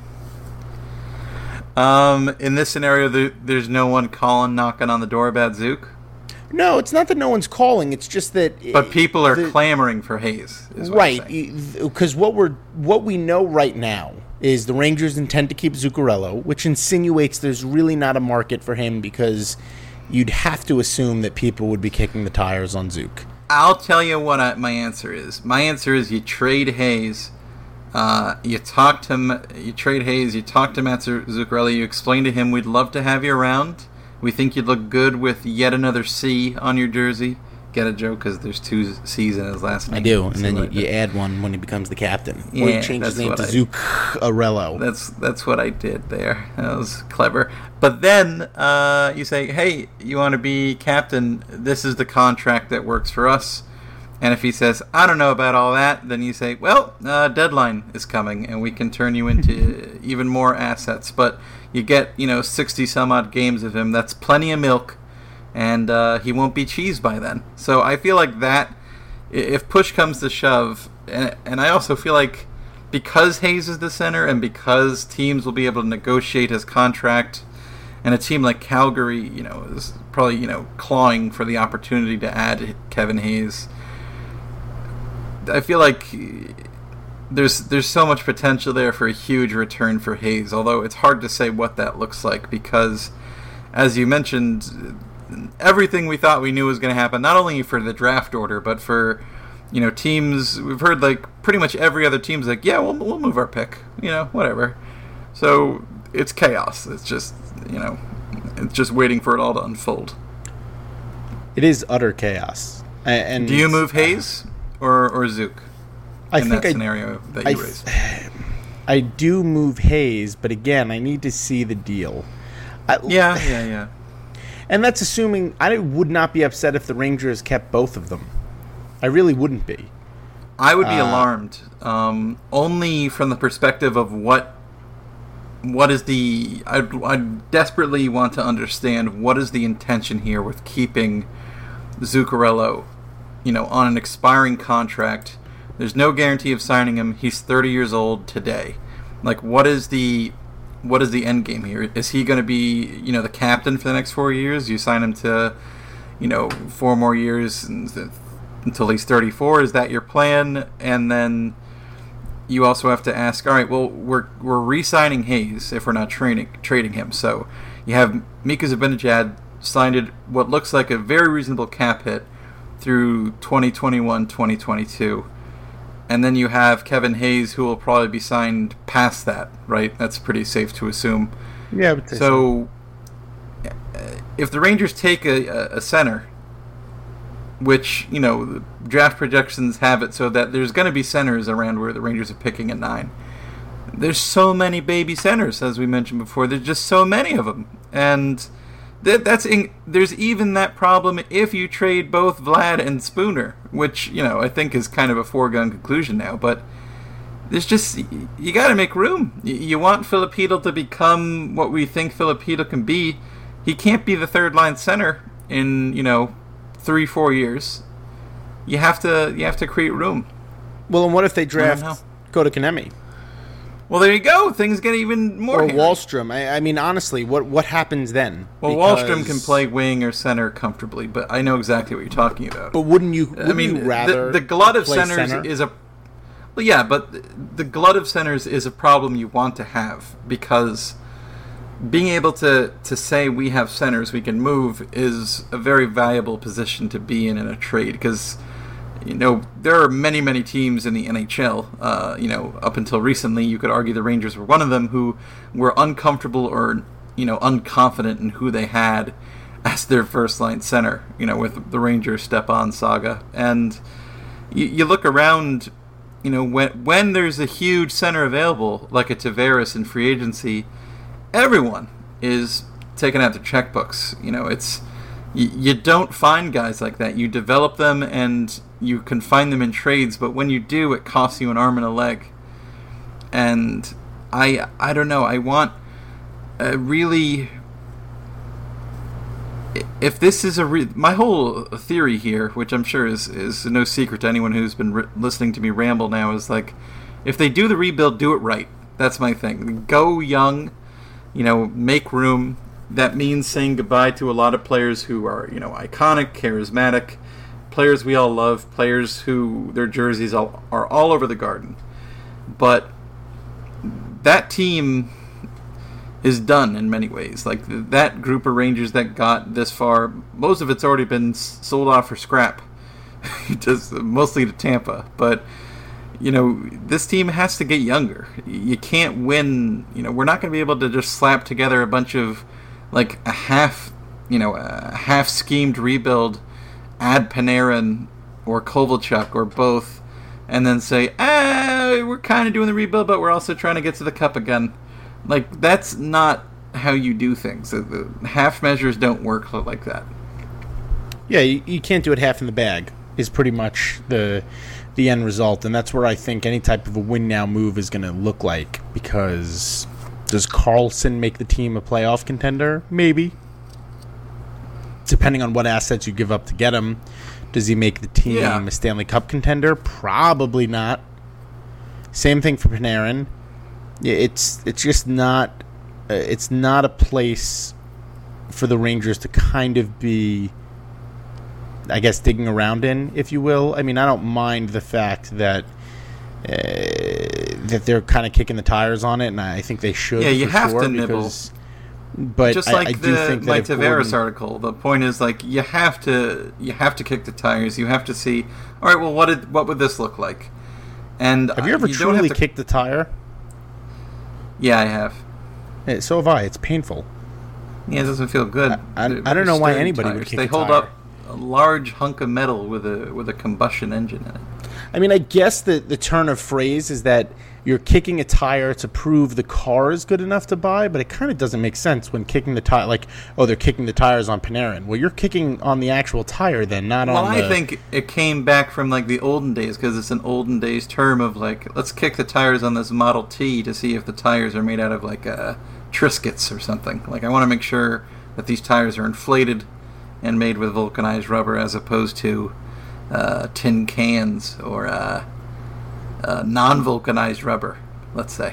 Um, in this scenario, there, there's no one calling, knocking on the door about Zook. No, it's not that no one's calling. It's just that. But people are the, clamoring for Hayes. Is what right, because what we're what we know right now is the Rangers intend to keep Zuccarello, which insinuates there's really not a market for him because you'd have to assume that people would be kicking the tires on Zook. I'll tell you what I, my answer is. My answer is you trade Hayes. Uh, you talk to him, you trade Hayes. You talk to Matt Zuccarello. You explain to him we'd love to have you around. We think you'd look good with yet another C on your jersey. Get a joke because there's two C's in his last name. I do, and then you, you add one when he becomes the captain. Yeah, or you change his name to Zuccarello. That's that's what I did there. That was clever. But then uh, you say, hey, you want to be captain? This is the contract that works for us. And if he says, I don't know about all that, then you say, well, uh, deadline is coming, and we can turn you into even more assets. But you get, you know, sixty some odd games of him. That's plenty of milk. And uh, he won't be cheesed by then. So I feel like that, if push comes to shove, and, and I also feel like because Hayes is the center and because teams will be able to negotiate his contract, and a team like Calgary, you know, is probably, you know, clawing for the opportunity to add Kevin Hayes, I feel like there's there's so much potential there for a huge return for Hayes, although it's hard to say what that looks like because, as you mentioned, everything we thought we knew was going to happen, not only for the draft order, but for, you know, teams. We've heard like pretty much every other team's like, yeah, we'll we'll move our pick, you know, whatever. So it's chaos. It's just, you know, it's just waiting for it all to unfold. It is utter chaos. And do you move Hayes or or Zook I in think that I, scenario that you I, raised? I do move Hayes, but again, I need to see the deal. I, yeah, yeah, yeah. And that's assuming I would not be upset if the Rangers kept both of them. I really wouldn't be. I would be uh, alarmed, um, only from the perspective of what what is the. I I desperately want to understand what is the intention here with keeping Zuccarello, you know, on an expiring contract. There's no guarantee of signing him. He's thirty years old today. Like, what is the what is the end game here? Is he going to be, you know, the captain for the next four years? You sign him to, you know, four more years until he's thirty-four. Is that your plan? And then you also have to ask, all right, well, we're we're re-signing Hayes if we're not trading trading him. So you have Mika Zibanejad signed at what looks like a very reasonable cap hit through twenty twenty-one, twenty twenty-two. And then you have Kevin Hayes, who will probably be signed past that, right? That's pretty safe to assume. Yeah. But so, so, if the Rangers take a, a center, which, you know, draft projections have it so that there's going to be centers around where the Rangers are picking at nine. There's so many baby centers, as we mentioned before. There's just so many of them. And That, that's in, there's even that problem if you trade both Vlad and Spooner, which, you know, I think is kind of a foregone conclusion now. But there's just, you got to make room. You, you want Filipino to become what we think Filipino can be. He can't be the third line center in, you know, three, four years. You have to you have to create room. Well, and what if they draft Kotkaniemi? Well, there you go. Things get even more. Or hairy. Wallstrom. I, I mean, honestly, what what happens then? Well, Because... Wallstrom can play wing or center comfortably, but I know exactly what you're talking about. But wouldn't you? Wouldn't I mean, you rather the, the glut of play centers center? is a. Well, yeah, but the glut of centers is a problem you want to have because being able to to say we have centers we can move is a very valuable position to be in in a trade because. You know, there are many, many teams in the N H L, uh, you know, up until recently, you could argue the Rangers were one of them, who were uncomfortable or, you know, unconfident in who they had as their first-line center, you know, with the Rangers Stepan saga. And you, you look around, you know, when, when there's a huge center available, like a Tavares in free agency, everyone is taking out their checkbooks. You know, it's... You, you don't find guys like that. You develop them and you can find them in trades, but when you do, it costs you an arm and a leg. and I I don't know. I want a really. If this is a re- my whole theory here, which I'm sure is is no secret to anyone who's been re- listening to me ramble now, is like, if they do the rebuild, do it right. That's my thing. Go young, you know, make room. That means saying goodbye to a lot of players who are, you know, iconic, charismatic, players we all love, players who their jerseys all, are all over the Garden. But that team is done in many ways. Like, that group of Rangers that got this far, most of it's already been sold off for scrap, just mostly to Tampa. But, you know, this team has to get younger. You can't win. You know, we're not going to be able to just slap together a bunch of, like, a half, you know, a half-schemed rebuild, add Panarin or Kovalchuk or both, and then say, ah, we're kind of doing the rebuild, but we're also trying to get to the Cup again. Like, that's not how you do things. The, the half measures don't work like that. Yeah, you, you can't do it half in the bag is pretty much the the end result, and that's where I think any type of a win-now move is going to look like, because does Karlsson make the team a playoff contender? Maybe. Depending on what assets you give up to get him. Does he make the team yeah. a Stanley Cup contender? Probably not. Same thing for Panarin. It's it's just not uh, it's not a place for the Rangers to kind of be, I guess, digging around in, if you will. I mean, I don't mind the fact that uh, that they're kind of kicking the tires on it, and I think they should. Yeah, you for have sure, to nibble. Because, but just I, like I the do think that Mike Tavares Gordon, article, the point is, like, you have to you have to kick the tires. You have to see, all right, well, what did what would this look like? And have you ever you truly to, kicked the tire? Yeah, I have. Yeah, so have I. It's painful. Yeah, it doesn't feel good. I, I, I don't know why anybody tires. would kick They a hold tire. up a large hunk of metal with a with a combustion engine in it. I mean, I guess the, the turn of phrase is that you're kicking a tire to prove the car is good enough to buy, but it kind of doesn't make sense when kicking the tire, like, oh, they're kicking the tires on Panarin. Well, you're kicking on the actual tire then, not well, on the... Well, I think it came back from, like, the olden days, because it's an olden days term of, like, let's kick the tires on this Model T to see if the tires are made out of, like, uh, Triscuits or something. Like, I want to make sure that these tires are inflated and made with vulcanized rubber as opposed to uh, tin cans or uh, uh, non-vulcanized rubber, let's say.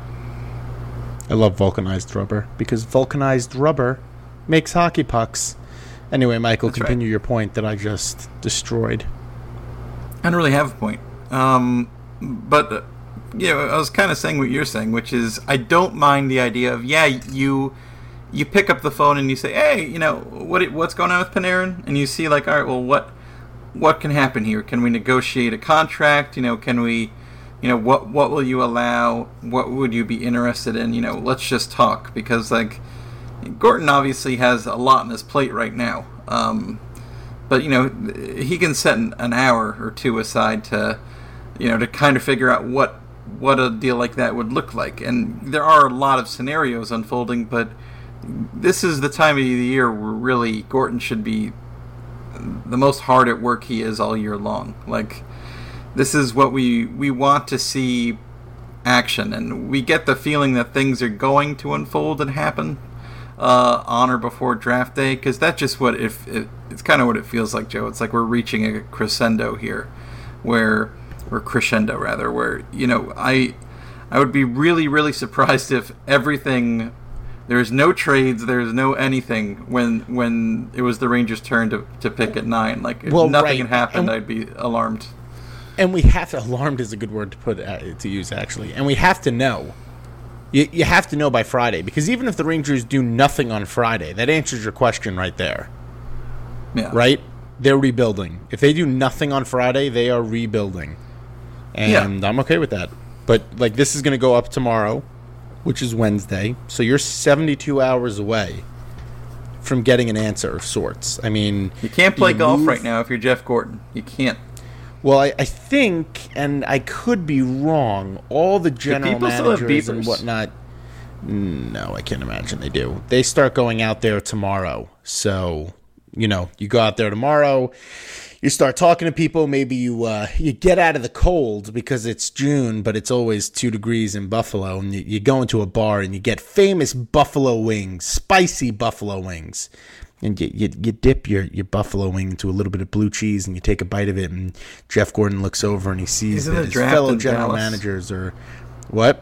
I love vulcanized rubber because vulcanized rubber makes hockey pucks. Anyway, Michael, That's continue right. your point that I just destroyed. I don't really have a point. Um, but, uh, you know, I was kind of saying what you're saying, which is I don't mind the idea of, yeah, you... You pick up the phone and you say, "Hey, you know, what what's going on with Panarin?" And you see, like, all right, well, what what can happen here? Can we negotiate a contract? You know, can we, you know, what what will you allow? What would you be interested in? You know, let's just talk, because, like, Gorton obviously has a lot on his plate right now. Um, but you know, he can set an, an hour or two aside to, you know, to kind of figure out what what a deal like that would look like. And there are a lot of scenarios unfolding, but this is the time of the year where really Gorton should be the most hard at work he is all year long. Like, this is what we we want to see action, and we get the feeling that things are going to unfold and happen uh, on or before draft day, because that's just what it, it it's kind of what it feels like, Joe. It's like we're reaching a crescendo here, where or crescendo rather, where, you know, I I would be really really surprised if everything. There's no trades. There's no anything when when it was the Rangers' turn to, to pick at nine. Like, if well, nothing right. had happened, and, I'd be alarmed. And we have to. Alarmed is a good word to put uh, to use, actually. And we have to know. You you have to know by Friday, because even if the Rangers do nothing on Friday, that answers your question right there. Yeah. Right? They're rebuilding. If they do nothing on Friday, they are rebuilding, and yeah. I'm okay with that. But, like, this is going to go up tomorrow, which is Wednesday, so you're seventy-two hours away from getting an answer of sorts. I mean... You can't play you golf move... right now if you're Jeff Gorton. You can't. Well, I, I think, and I could be wrong, all the general managers and whatnot... No, I can't imagine they do. They start going out there tomorrow, so you know, you go out there tomorrow, you start talking to people. Maybe you uh, you get out of the cold because it's June, but it's always two degrees in Buffalo. And you, you go into a bar and you get famous buffalo wings, spicy buffalo wings. And you, you you dip your, your buffalo wing into a little bit of blue cheese and you take a bite of it. And Jeff Gordon looks over and he sees Isn't that it his draft fellow in general Dallas? managers are... What?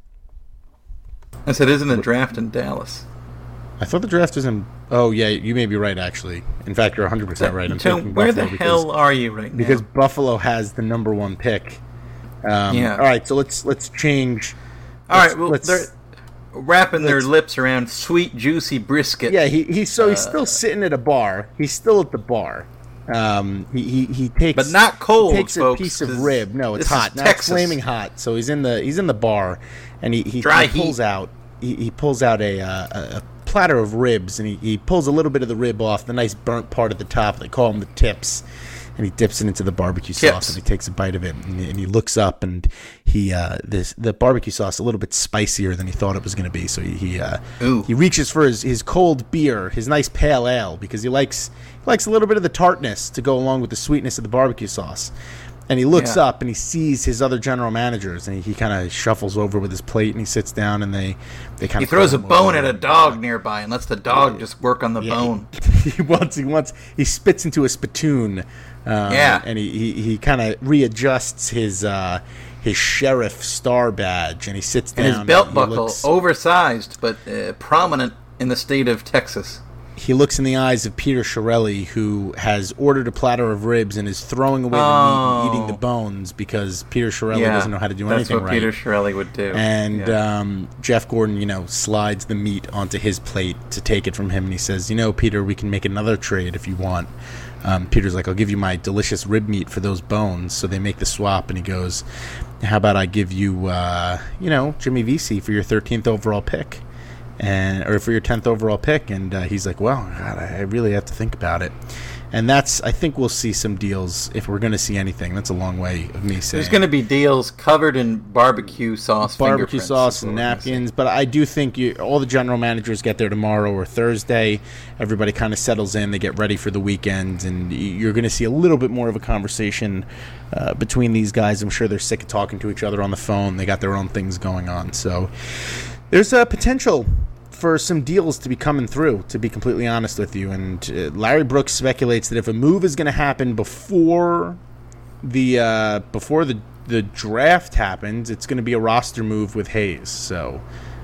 I said, isn't a draft in Dallas? I thought the draft was in... Oh, yeah, you may be right, actually. In fact, you're one hundred percent right. I'm so taking where Buffalo the because, hell are you right now? because Buffalo has the number one pick. Um, Yeah. All right, so let's let's change... All let's- right, well, let's- they're wrapping their let's- lips around sweet, juicy brisket. Yeah, he, he so he's Uh, still sitting at a bar. He's still at the bar. Um, he, he he takes, But not cold, he takes folks, a piece of 'cause rib. No, it's this is hot. Now it's Texas. flaming hot. So he's in the he's in the bar, and he he, Dry he pulls heat. out he, he pulls out a, uh, a a platter of ribs, and he, he pulls a little bit of the rib off the nice burnt part at the top. They call them the tips. And he dips it into the barbecue Tips. sauce, and he takes a bite of it, and, he- and he looks up, and he uh, this the barbecue sauce a little bit spicier than he thought it was going to be. So he he, uh, Ooh. he reaches for his, his cold beer, his nice pale ale, because he likes he likes a little bit of the tartness to go along with the sweetness of the barbecue sauce. And he looks Yeah. up and he sees his other general managers, and he, he kind of shuffles over with his plate, and he sits down, and they they kind He of throws a bone at a dog nearby and lets the dog just work on the Yeah, bone. He, he wants he wants he spits into a spittoon. Um, Yeah. and he he, he kind of readjusts his uh, his sheriff star badge, and he sits down. And his belt he buckle, looks, oversized but uh, prominent in the state of Texas. he looks in the eyes of Peter Shirelli, who has ordered a platter of ribs and is throwing away the meat Oh. and eating the bones because Peter Shirelli Yeah, doesn't know how to do that's anything what right. Peter Shirelli would do. And Yeah. um, Jeff Gordon, you know, slides the meat onto his plate to take it from him, and he says, "You know, Peter, we can make another trade if you want." Um, Peter's like, "I'll give you my delicious rib meat for those bones." So they make the swap, and he goes, "How about I give you, uh, you know, Jimmy Vesey for your thirteenth overall pick, and or for your tenth overall pick?" And uh, he's like, "Well, God, I really have to think about it." And that's, I think we'll see some deals if we're going to see anything. That's a long way of me saying. There's going to be deals covered in barbecue sauce, barbecue fingerprints, sauce is and what we're gonna see. napkins, but I do think you, all the general managers get there tomorrow or Thursday. Everybody kind of settles in, they get ready for the weekend, and y- you're going to see a little bit more of a conversation uh, between these guys. I'm sure they're sick of talking to each other on the phone. They got their own things going on, so there's a potential for some deals to be coming through, to be completely honest with you. And uh, Larry Brooks speculates that if a move is going to happen before the uh, before the the draft happens, it's going to be a roster move with Hayes. So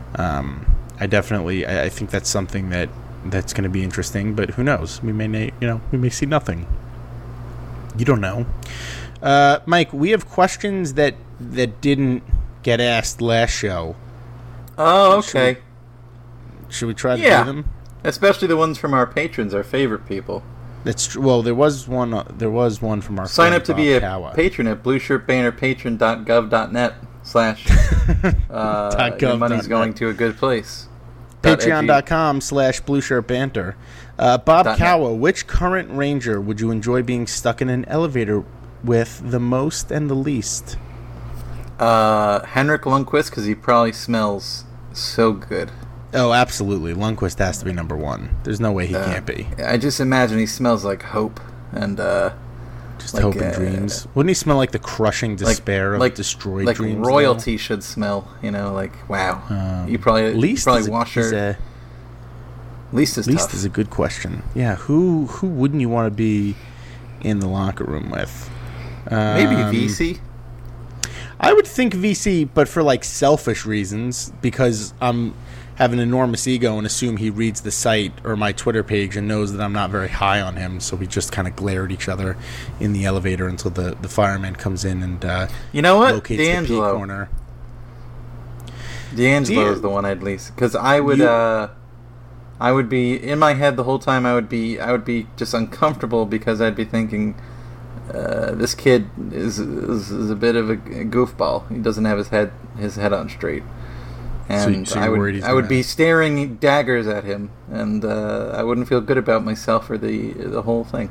um, I definitely I, I think that's something that that's going to be interesting. But who knows? We may na- you know we may see nothing. You don't know. Uh, Mike, we have questions that that didn't get asked last show. Oh, okay. Should we try to Yeah. do them? Especially the ones from our patrons, our favorite people. That's tr- well. There was one. Uh, there was one from our Sign friend up to be a Bob Kawa. patron at blueshirtbannerpatron.gov.net slash uh, Dot your gov money's dot going net. to a good place. Dot Patreon.com slash Blue Shirt Banter. Uh, Bob Dot net. Kawa, which current Ranger would you enjoy being stuck in an elevator with the most and the least? Uh, Henrik Lundqvist, because he probably smells so good. Oh, absolutely. Lundqvist has to be number one. There's no way he Uh, can't be. I just imagine he smells like hope and uh, Just like, hope and uh, dreams. Wouldn't he smell like the crushing despair like of destroyed like dreams? royalty should smell. You know, like wow. Um, you probably least you probably is a, wash is your a, least is least tough. is a good question. Yeah, who who wouldn't you want to be in the locker room with? Maybe Um, V C. I would think V C, but for like selfish reasons, because I'm have an enormous ego and assume he reads the site or my Twitter page and knows that I'm not very high on him, so we just kind of glare at each other in the elevator until the, the fireman comes in and uh, You know what? locates the P D'Angelo. corner. D'Angelo D'An- is the one I'd least because I would You- uh I would be in my head the whole time. I would be I would be just uncomfortable because I'd be thinking uh, this kid is, is is a bit of a goofball. He doesn't have his head his head on straight, and so I you're worried would he's I would gonna- be staring daggers at him, and uh, I wouldn't feel good about myself or the the whole thing.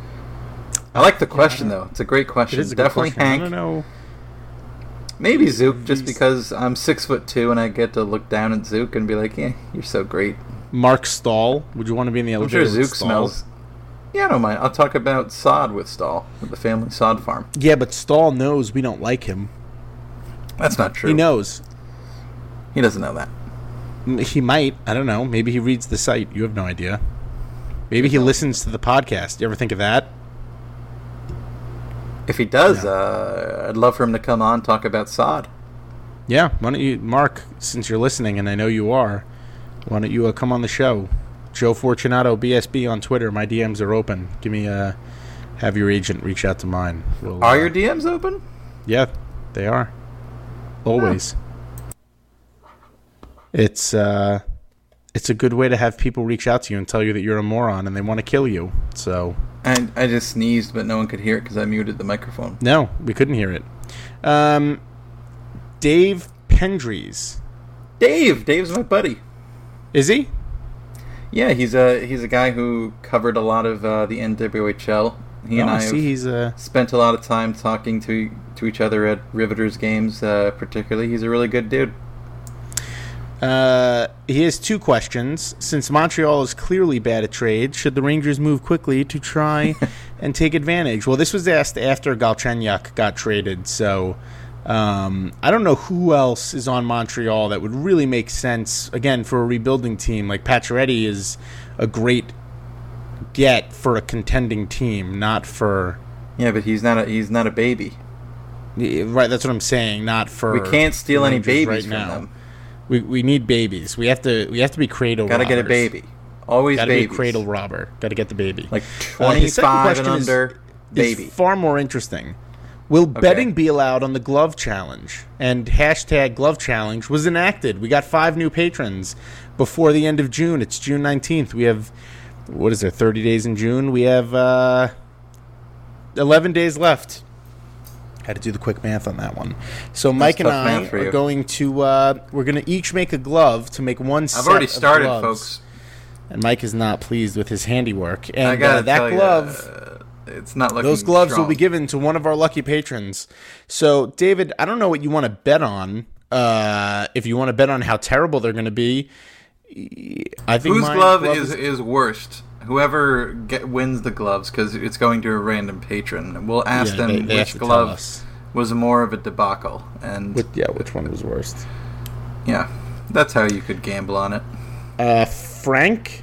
I like the question though; it's a great It question. is a good Definitely question. I Hank. don't know. Maybe Zook, just He's- because I'm six foot two and I get to look down at Zook and be like, "Yeah, you're so great." Mark Stahl. Would you want to be in the I'm elevator sure with Zook Stahl? smells. Yeah, I don't mind. I'll talk about Sod with Stahl, with the family Sod farm. Yeah, but Stahl knows we don't like him. That's not true. He knows. He doesn't know that. He might. I don't know. Maybe he reads the site. You have no idea. Maybe he listens to the podcast. You ever think of that? If he does, No. uh, I'd love for him to come on talk about Sod. Yeah. Why don't you, Mark, since you're listening, and I know you are, why don't you uh, come on the show? Joe Fortunato, B S B on Twitter. My D Ms are open. Give me a... Have your agent reach out to mine. We'll, Are uh, your D Ms open? Yeah, they are. Always. It's uh, it's a good way to have people reach out to you and tell you that you're a moron and they want to kill you. So I, I just sneezed, but no one could hear it because I muted the microphone. no, we couldn't hear it. Um, Dave Pendries. Dave! Dave's my buddy. Is he? Yeah, he's a he's a guy who covered a lot of uh, the N W H L. He and Oh, I see, have he's uh, spent a lot of time talking to to each other at Riveters games. Uh, particularly, he's a really good dude. Uh, he has two questions. Since Montreal is clearly bad at trade, should the Rangers move quickly to try and take advantage? Well, this was asked after Galchenyuk got traded, so um, I don't know who else is on Montreal that would really make sense, again, for a rebuilding team. Like, Pacioretty is a great get for a contending team, not for... Yeah, but he's not a he's not a baby. Right, that's what I'm saying, not for... We can't steal the any Rangers babies right from now. them. We we need babies. We have to we have to be cradle Gotta robbers. get a baby. Always Gotta babies. be a cradle robber. Gotta get the baby. Like Uh, his second twenty-five question and is- under, is baby. far more interesting. Will betting be allowed on the glove challenge? And hashtag glove challenge was enacted. We got five new patrons before the end of June. It's June nineteenth. We have, what is there, thirty days in June? We have uh, eleven days left. Had to do the quick math on that one. So Mike and tough I math for are you. going to, uh, we're going to each make a glove to make one set I've already of started, gloves. folks. And Mike is not pleased with his handiwork. And I gotta uh, that tell glove... you, uh, it's not looking Those gloves strong. will be given to one of our lucky patrons. So, David, I don't know what you want to bet on. Uh, if you want to bet on how terrible they're going to be, I think Whose my glove is, is worst? Whoever get, wins the gloves, because it's going to a random patron. We'll ask Yeah, them they- they have which to tell glove us. was more of a debacle. And With, yeah, which one was worst? yeah, that's how you could gamble on it. Uh, Frank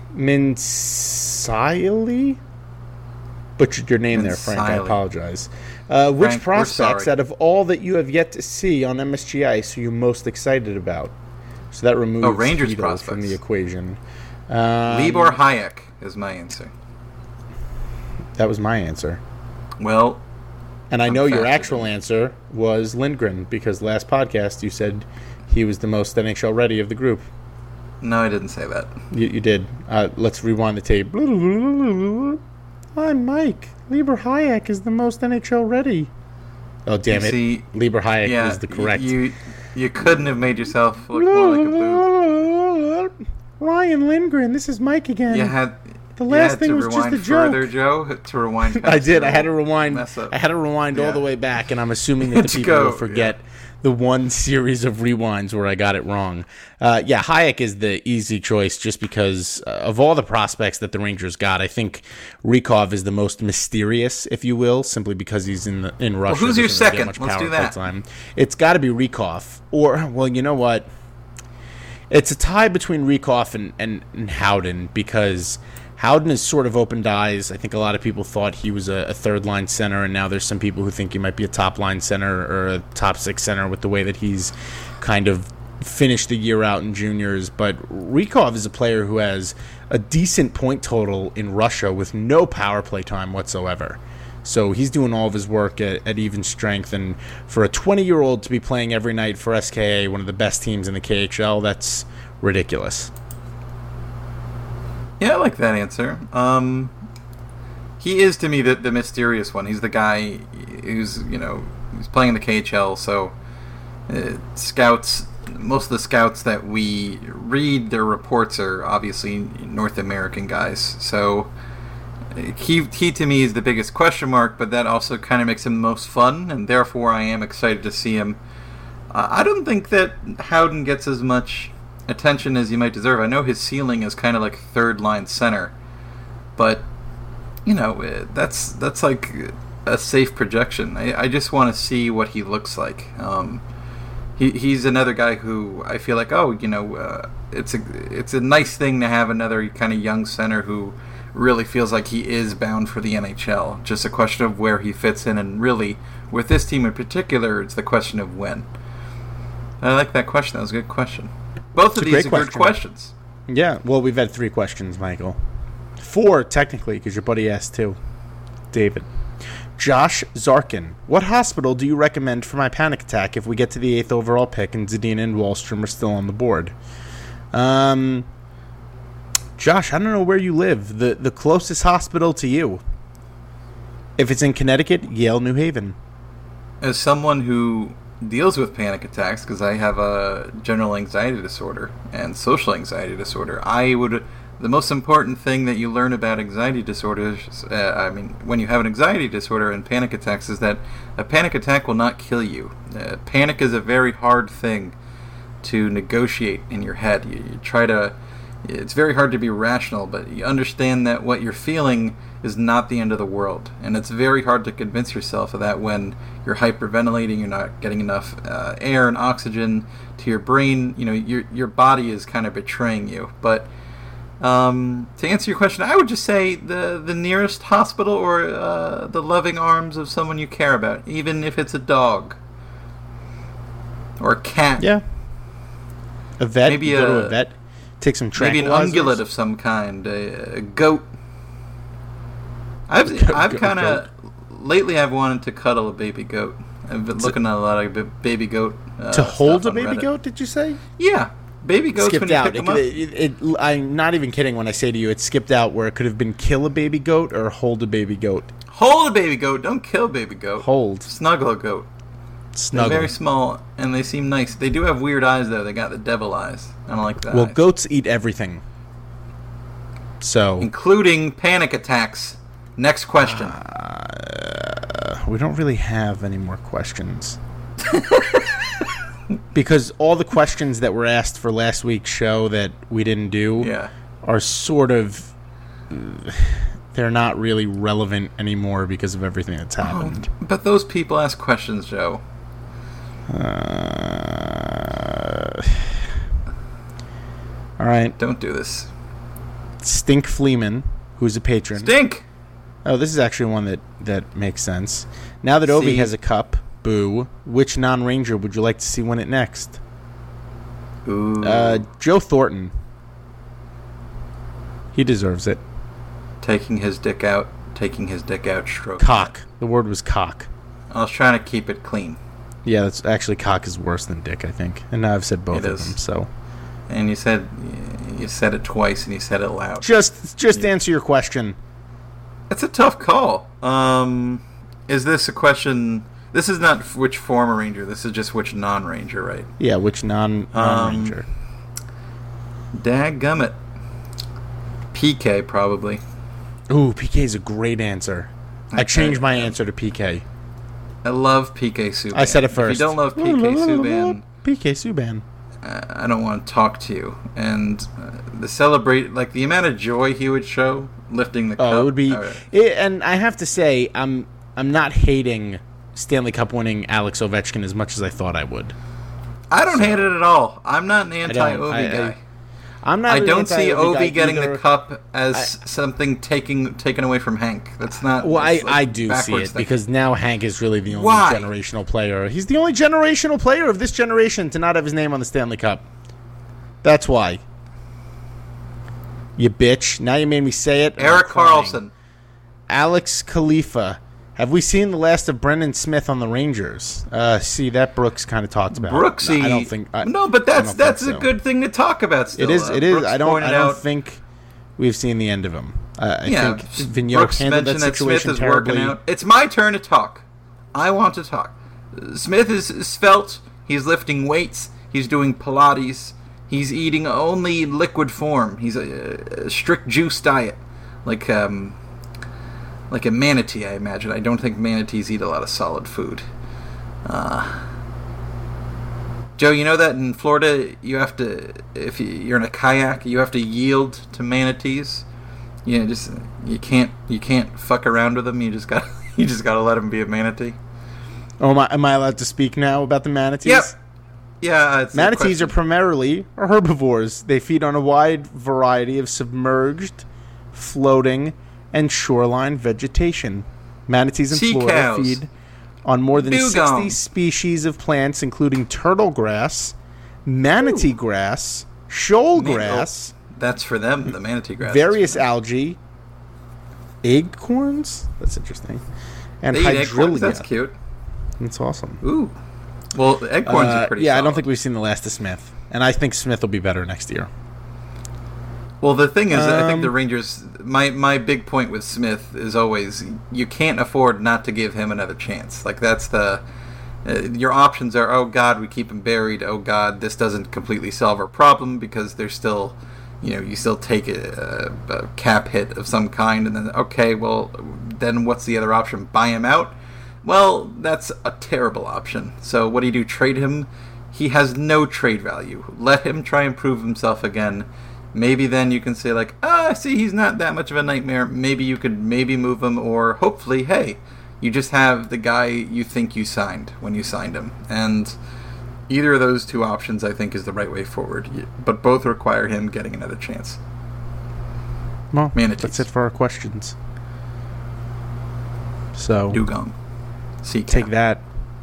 Minsili? Butchered your name there, Frank. I Minsili. apologize. Uh, which Frank, we're prospects sorry. out of all that you have yet to see on M S G Ice are you most excited about? So that removes Oh, Rangers Heedle prospects. from the equation. Um, Libor Hayek is my answer. That was my answer. Well, And I I'm know your faster actual than you. answer was Lindgren, because last podcast you said he was the most N H L ready of the group. no, I didn't say that. You, you did. Uh, let's rewind the tape. I'm Mike. Lieber Hayek is the most N H L ready. Oh, damn You it. see, Lieber Hayek yeah, is the correct. You you couldn't have made yourself look more like a boob. Ryan Lindgren, this is Mike again. You had The you last had thing to was just rewind a joke. further, Joe, to rewind. Past I did. I your had to rewind. mess up. I had to rewind all Yeah. the way back, and I'm assuming that the To people go, will forget the one series of rewinds where I got it wrong. Uh, yeah, Hayek is the easy choice just because uh, of all the prospects that the Rangers got. I think Rykov is the most mysterious, if you will, simply because he's in the, in Russia. who's your doesn't really get second? much Let's power do play that. Time. It's got to be Rykov, or well, you know what? It's a tie between Rykov and, and, and Howden because Howden has sort of opened eyes. I think a lot of people thought he was a, a third-line center, and now there's some people who think he might be a top-line center or a top-six center with the way that he's kind of finished the year out in juniors. But Rykov is a player who has a decent point total in Russia with no power play time whatsoever. So he's doing all of his work at, at even strength, and for a twenty-year-old to be playing every night for S K A, one of the best teams in the K H L, that's ridiculous. Yeah, I like that answer. Um, he is to me the the mysterious one. He's the guy who's you know he's playing in the K H L. So uh, scouts, most of the scouts that we read, their reports are obviously North American guys. So uh, he he to me is the biggest question mark. But that also kind of makes him the most fun, and therefore I am excited to see him. Uh, I don't think that Howden gets as much attention as he might deserve. I know his ceiling is kind of like third line center, but you know, uh, that's that's like a safe projection. I, I just want to see what he looks like. Um, he he's another guy who I feel like, oh, you know, uh, it's a it's a nice thing to have another kind of young center who really feels like he is bound for the N H L. Just a question of where he fits in, and really, with this team in particular, it's the question of when. I like that question. That was a good question. Both It's of a these are great good question. questions. Yeah, well, we've had three questions, Michael. Four, technically, because your buddy asked two. David. Josh Zarkin. What hospital do you recommend for my panic attack if we get to the eighth overall pick and Zadina and Wallstrom are still on the board? Um, Josh, I don't know where you live. The, the closest hospital to you. If it's in Connecticut, Yale, New Haven. As someone who deals with panic attacks, because I have a general anxiety disorder and social anxiety disorder, I would the most important thing that you learn about anxiety disorders, uh, I mean, when you have an anxiety disorder and panic attacks, is that a panic attack will not kill you. Uh, panic is a very hard thing to negotiate in your head. You, you try to, it's very hard to be rational, but you understand that what you're feeling is not the end of the world. And it's very hard to convince yourself of that when you're hyperventilating, you're not getting enough uh, air and oxygen to your brain. You know, your your body is kind of betraying you. But um, to answer your question, I would just say the, the nearest hospital or uh, the loving arms of someone you care about, even if it's a dog or a cat. Yeah. A vet? Maybe you go a, to a vet, take some maybe an tranquilizers. ungulate of some kind, a, a goat. I've I've kind of lately I've wanted to cuddle a baby goat. I've been looking at a lot of b- baby goat. Uh, To hold a stuff on baby Reddit. goat, did you say? Yeah, baby goats when Skipped you out. pick It, them up. it, it, I'm not even kidding when I say to you it skipped out where it could have been kill a baby goat or hold a baby goat. Hold a baby goat. Don't kill a baby goat. Hold. Snuggle a goat. Snuggle. They're very small and they seem nice. They do have weird eyes though. They got the devil eyes. I don't like that. Well, goats eat everything. So including panic attacks. Next question. Uh, we don't really have any more questions. Because all the questions that were asked for last week's show that we didn't do Yeah. are sort of... They're not really relevant anymore because of everything that's happened. Oh, but those people ask questions, Joe. Uh, all right. Don't do this. Stink Fleeman, who's a patron. Stink! Oh, this is actually one that, that makes sense. Now that Ovi See? has a cup, boo, which non-Ranger would you like to see win it next? Ooh. Uh, Joe Thornton. He deserves it. Taking his dick out, taking his dick out, stroking Cock. it. The word was cock. I was trying to keep it clean. Yeah, that's actually cock is worse than dick, I think. And now I've said both It of is. them, so. And you said you said it twice, and you said it loud. Just just Yeah. answer your question. It's a tough call. Um, is this a question? This is not which former ranger. This is just which non-ranger, right? Yeah, which non non-Ranger? Dadgummit. P K probably. Ooh, P K is a great answer. I Okay. changed my answer to P K. I love P K Subban. I said it first. If you don't love P K Subban, P K Subban. uh, I don't want to talk to you. And uh, the celebrate, like the amount of joy he would show lifting the cup. Oh, it would be. uh, It, and I have to say, I'm I'm not hating Stanley Cup winning Alex Ovechkin as much as I thought I would. I don't hate it at all. I'm not an don't. anti-Ovi I- guy. I- I'm not. I an don't see anti-Ovi guy Ovi getting either. the cup as I- something taking taken away from Hank. That's not. Well, I, that's like I do see backwards it thinking. because now Hank is really the only Why? generational player. He's the only generational player of this generation to not have his name on the Stanley Cup. That's why. You bitch. Now you made me say it. and I'm Eric crying. Carlson. Alex Khalifa. Have we seen the last of Brendan Smith on the Rangers? Uh, see, that Brooks kind of talked about. Brooksy. I don't think. I, no, but I that's don't that's think a so. good thing to talk about. Still, It is. Uh, It is. Brooks I don't. pointed I don't out- think we've seen the end of him. I, I Yeah, think Vigneault Brooks handled that mentioned that Smith situation is terribly. working out. It's my turn to talk. I want to talk. Smith is svelte. He's lifting weights. He's doing Pilates. He's eating only liquid form. He's a, a strict juice diet, like um, like a manatee. I imagine. I don't think manatees eat a lot of solid food. Uh, Joe, you know that in Florida you have to, if you- you're in a kayak, you have to yield to manatees. Yeah, just you can't you can't fuck around with them. You just got you just got to let them be a manatee. Oh, am I, am I allowed to speak now about the manatees? Yep. Yeah, it's manatees are primarily herbivores. They feed on a wide variety of submerged, floating, and shoreline vegetation. Manatees in sea Florida cows. feed on more than Dugong. sixty species of plants, including turtle grass, manatee Ooh. grass, shoal Man- grass, oh, that's for them. The manatee grass. various is for them. algae, acorns. That's interesting. And They eat acorns. hydrillia. That's cute. That's awesome. Ooh. Well, the acorns Uh, are pretty. yeah, I solid. don't think we've seen the last of Smith, and I think Smith will be better next year. Well, the thing is, I think Um, the Rangers. My my big point with Smith is always you can't afford not to give him another chance. Like that's the uh, your options are. Oh God, we keep him buried. Oh God, this doesn't completely solve our problem because there's still, you know, you still take a, a cap hit of some kind, and then okay, well, then what's the other option? Buy him out. Well, that's a terrible option. So what do you do? Trade him? He has no trade value. Let him try and prove himself again. Maybe then you can say like, ah, see, he's not that much of a nightmare. Maybe you could maybe move him, or hopefully, hey, you just have the guy you think you signed when you signed him. And either of those two options, I think, is the right way forward. But both require him getting another chance. Well, Manatees. that's it for our questions. So Dugong. Sea cow. take that.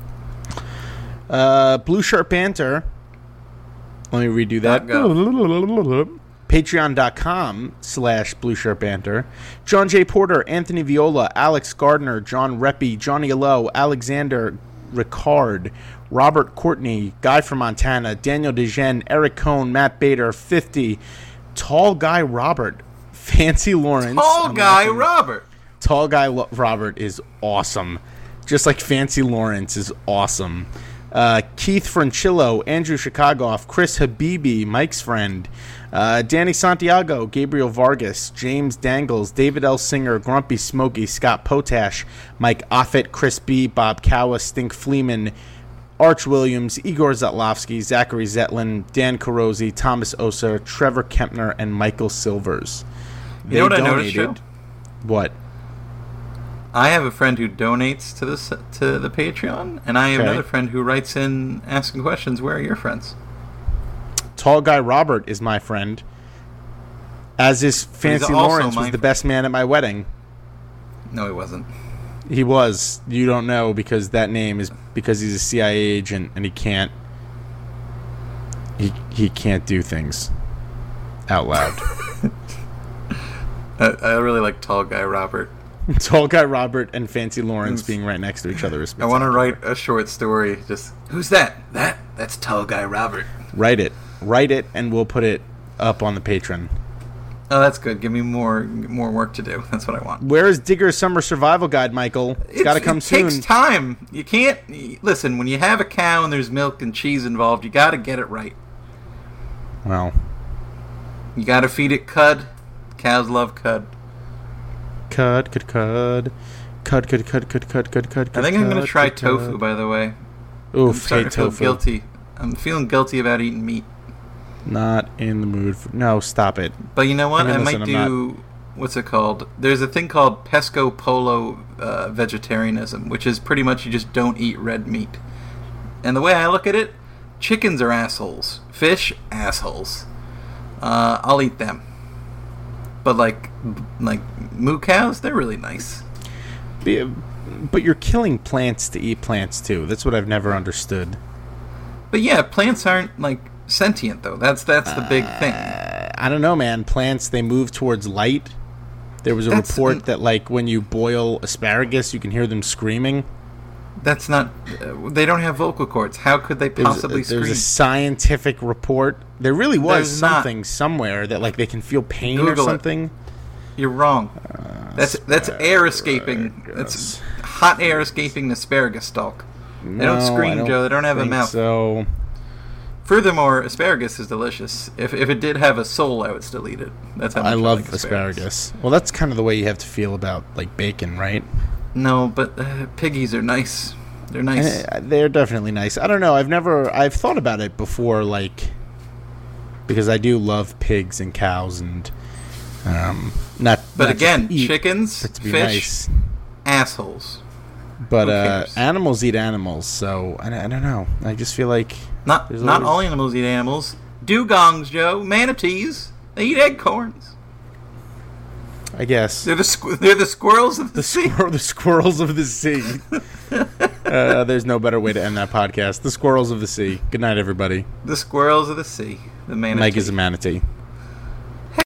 Uh, Blue Shirt Banter. Let me redo that. Dot Patreon.com slash Blue Shirt Banter. John J. Porter, Anthony Viola, Alex Gardner, John Reppy, Johnny Lowe, Alexander Ricard, Robert Courtney, Guy from Montana, Daniel DeGen, Eric Cohn, Matt Bader, fifty, Tall Guy Robert, Fancy Lawrence. Tall I'm guy laughing. Robert. Tall Guy Lo- Robert is awesome. Just like Fancy Lawrence is awesome. Uh, Keith Franchillo, Andrew Chicagoff, Chris Habibi, Mike's friend, uh, Danny Santiago, Gabriel Vargas, James Dangles, David L. Singer, Grumpy Smokey, Scott Potash, Mike Offit, Chris B., Bob Cowa, Stink Fleeman, Arch Williams, Igor Zatlowski, Zachary Zetlin, Dan Carosi, Thomas Oser, Trevor Kempner, and Michael Silvers. You know what I noticed, Joe? What? I have a friend who donates to this to the Patreon, and I have Okay. another friend who writes in asking questions. Where are your friends? Tall Guy Robert is my friend. As is Fancy also Lawrence my was the friend. best man at my wedding. No, he wasn't. He was. You don't know because that name is because he's a C I A agent and he can't. He he can't do things out loud. I, I really like Tall Guy Robert. Tall Guy Robert and Fancy Lawrence being right next to each other is I want to spectacular. write a short story. Just who's that? That that's Tall Guy Robert. Write it, write it, and we'll put it up on the Patreon. Oh, that's good. Give me more more work to do. That's what I want. Where is Digger's Summer Survival Guide, Michael? It's got to come it soon. takes time. You can't listen when you have a cow and there's milk and cheese involved. You got to get it right. Well, You got to feed it cud. Cows love cud. cud, cud, cud, cud, cud, cud, cud, cud, cud, cud. I think I'm gonna cud, try cud, tofu. cud. By the way, I'm Oof, starting hate to feel tofu. guilty. I'm feeling guilty about eating meat. Not in the mood for. No, stop it. But you know what? I I, mean, might listen, I'm do. What's it called? There's a thing called pesco polo uh, vegetarianism, which is pretty much you just don't eat red meat. And the way I look at it, chickens are assholes. Fish, assholes. Uh, I'll eat them. But like, like moo cows, they're really nice. Be- But you're killing plants to eat plants too. That's what I've never understood. But yeah, plants aren't like sentient though. That's that's the big thing. Uh, I don't know, man. Plants, they move towards light. There was a That's- report that like when you boil asparagus, you can hear them screaming. That's not. Uh, they don't have vocal cords. How could they There's, possibly there's scream? a scientific report. There really was There's not. something somewhere that like they can feel pain or Google it. something. You're wrong. That's that's air escaping. That's hot air escaping the asparagus stalk. They don't No, scream, I don't Joe. They don't have a think mouth. So Furthermore, asparagus is delicious. If if it did have a soul, I would still eat it. That's how much I I love like asparagus. Well, that's kind of the way you have to feel about like bacon, right? No, but uh, piggies are nice. They're nice. Uh, They're definitely nice. I don't know. I've never. I've thought about it before, like because I do love pigs and cows, and um, Not, But not again, just eat, chickens, but to be fish, nice. assholes. But Who uh, cares? animals eat animals, so I, I don't know. I just feel like Not there's not always- all animals eat animals. Dugongs, Joe, manatees, they eat acorns. I guess They're the squ- they're the squirrels of the, the sea. squirrel, the squirrels of the sea. uh, there's no better way to end that podcast. The squirrels of the sea. Good night, everybody. The squirrels of the sea. The manatees. Mike is a manatee.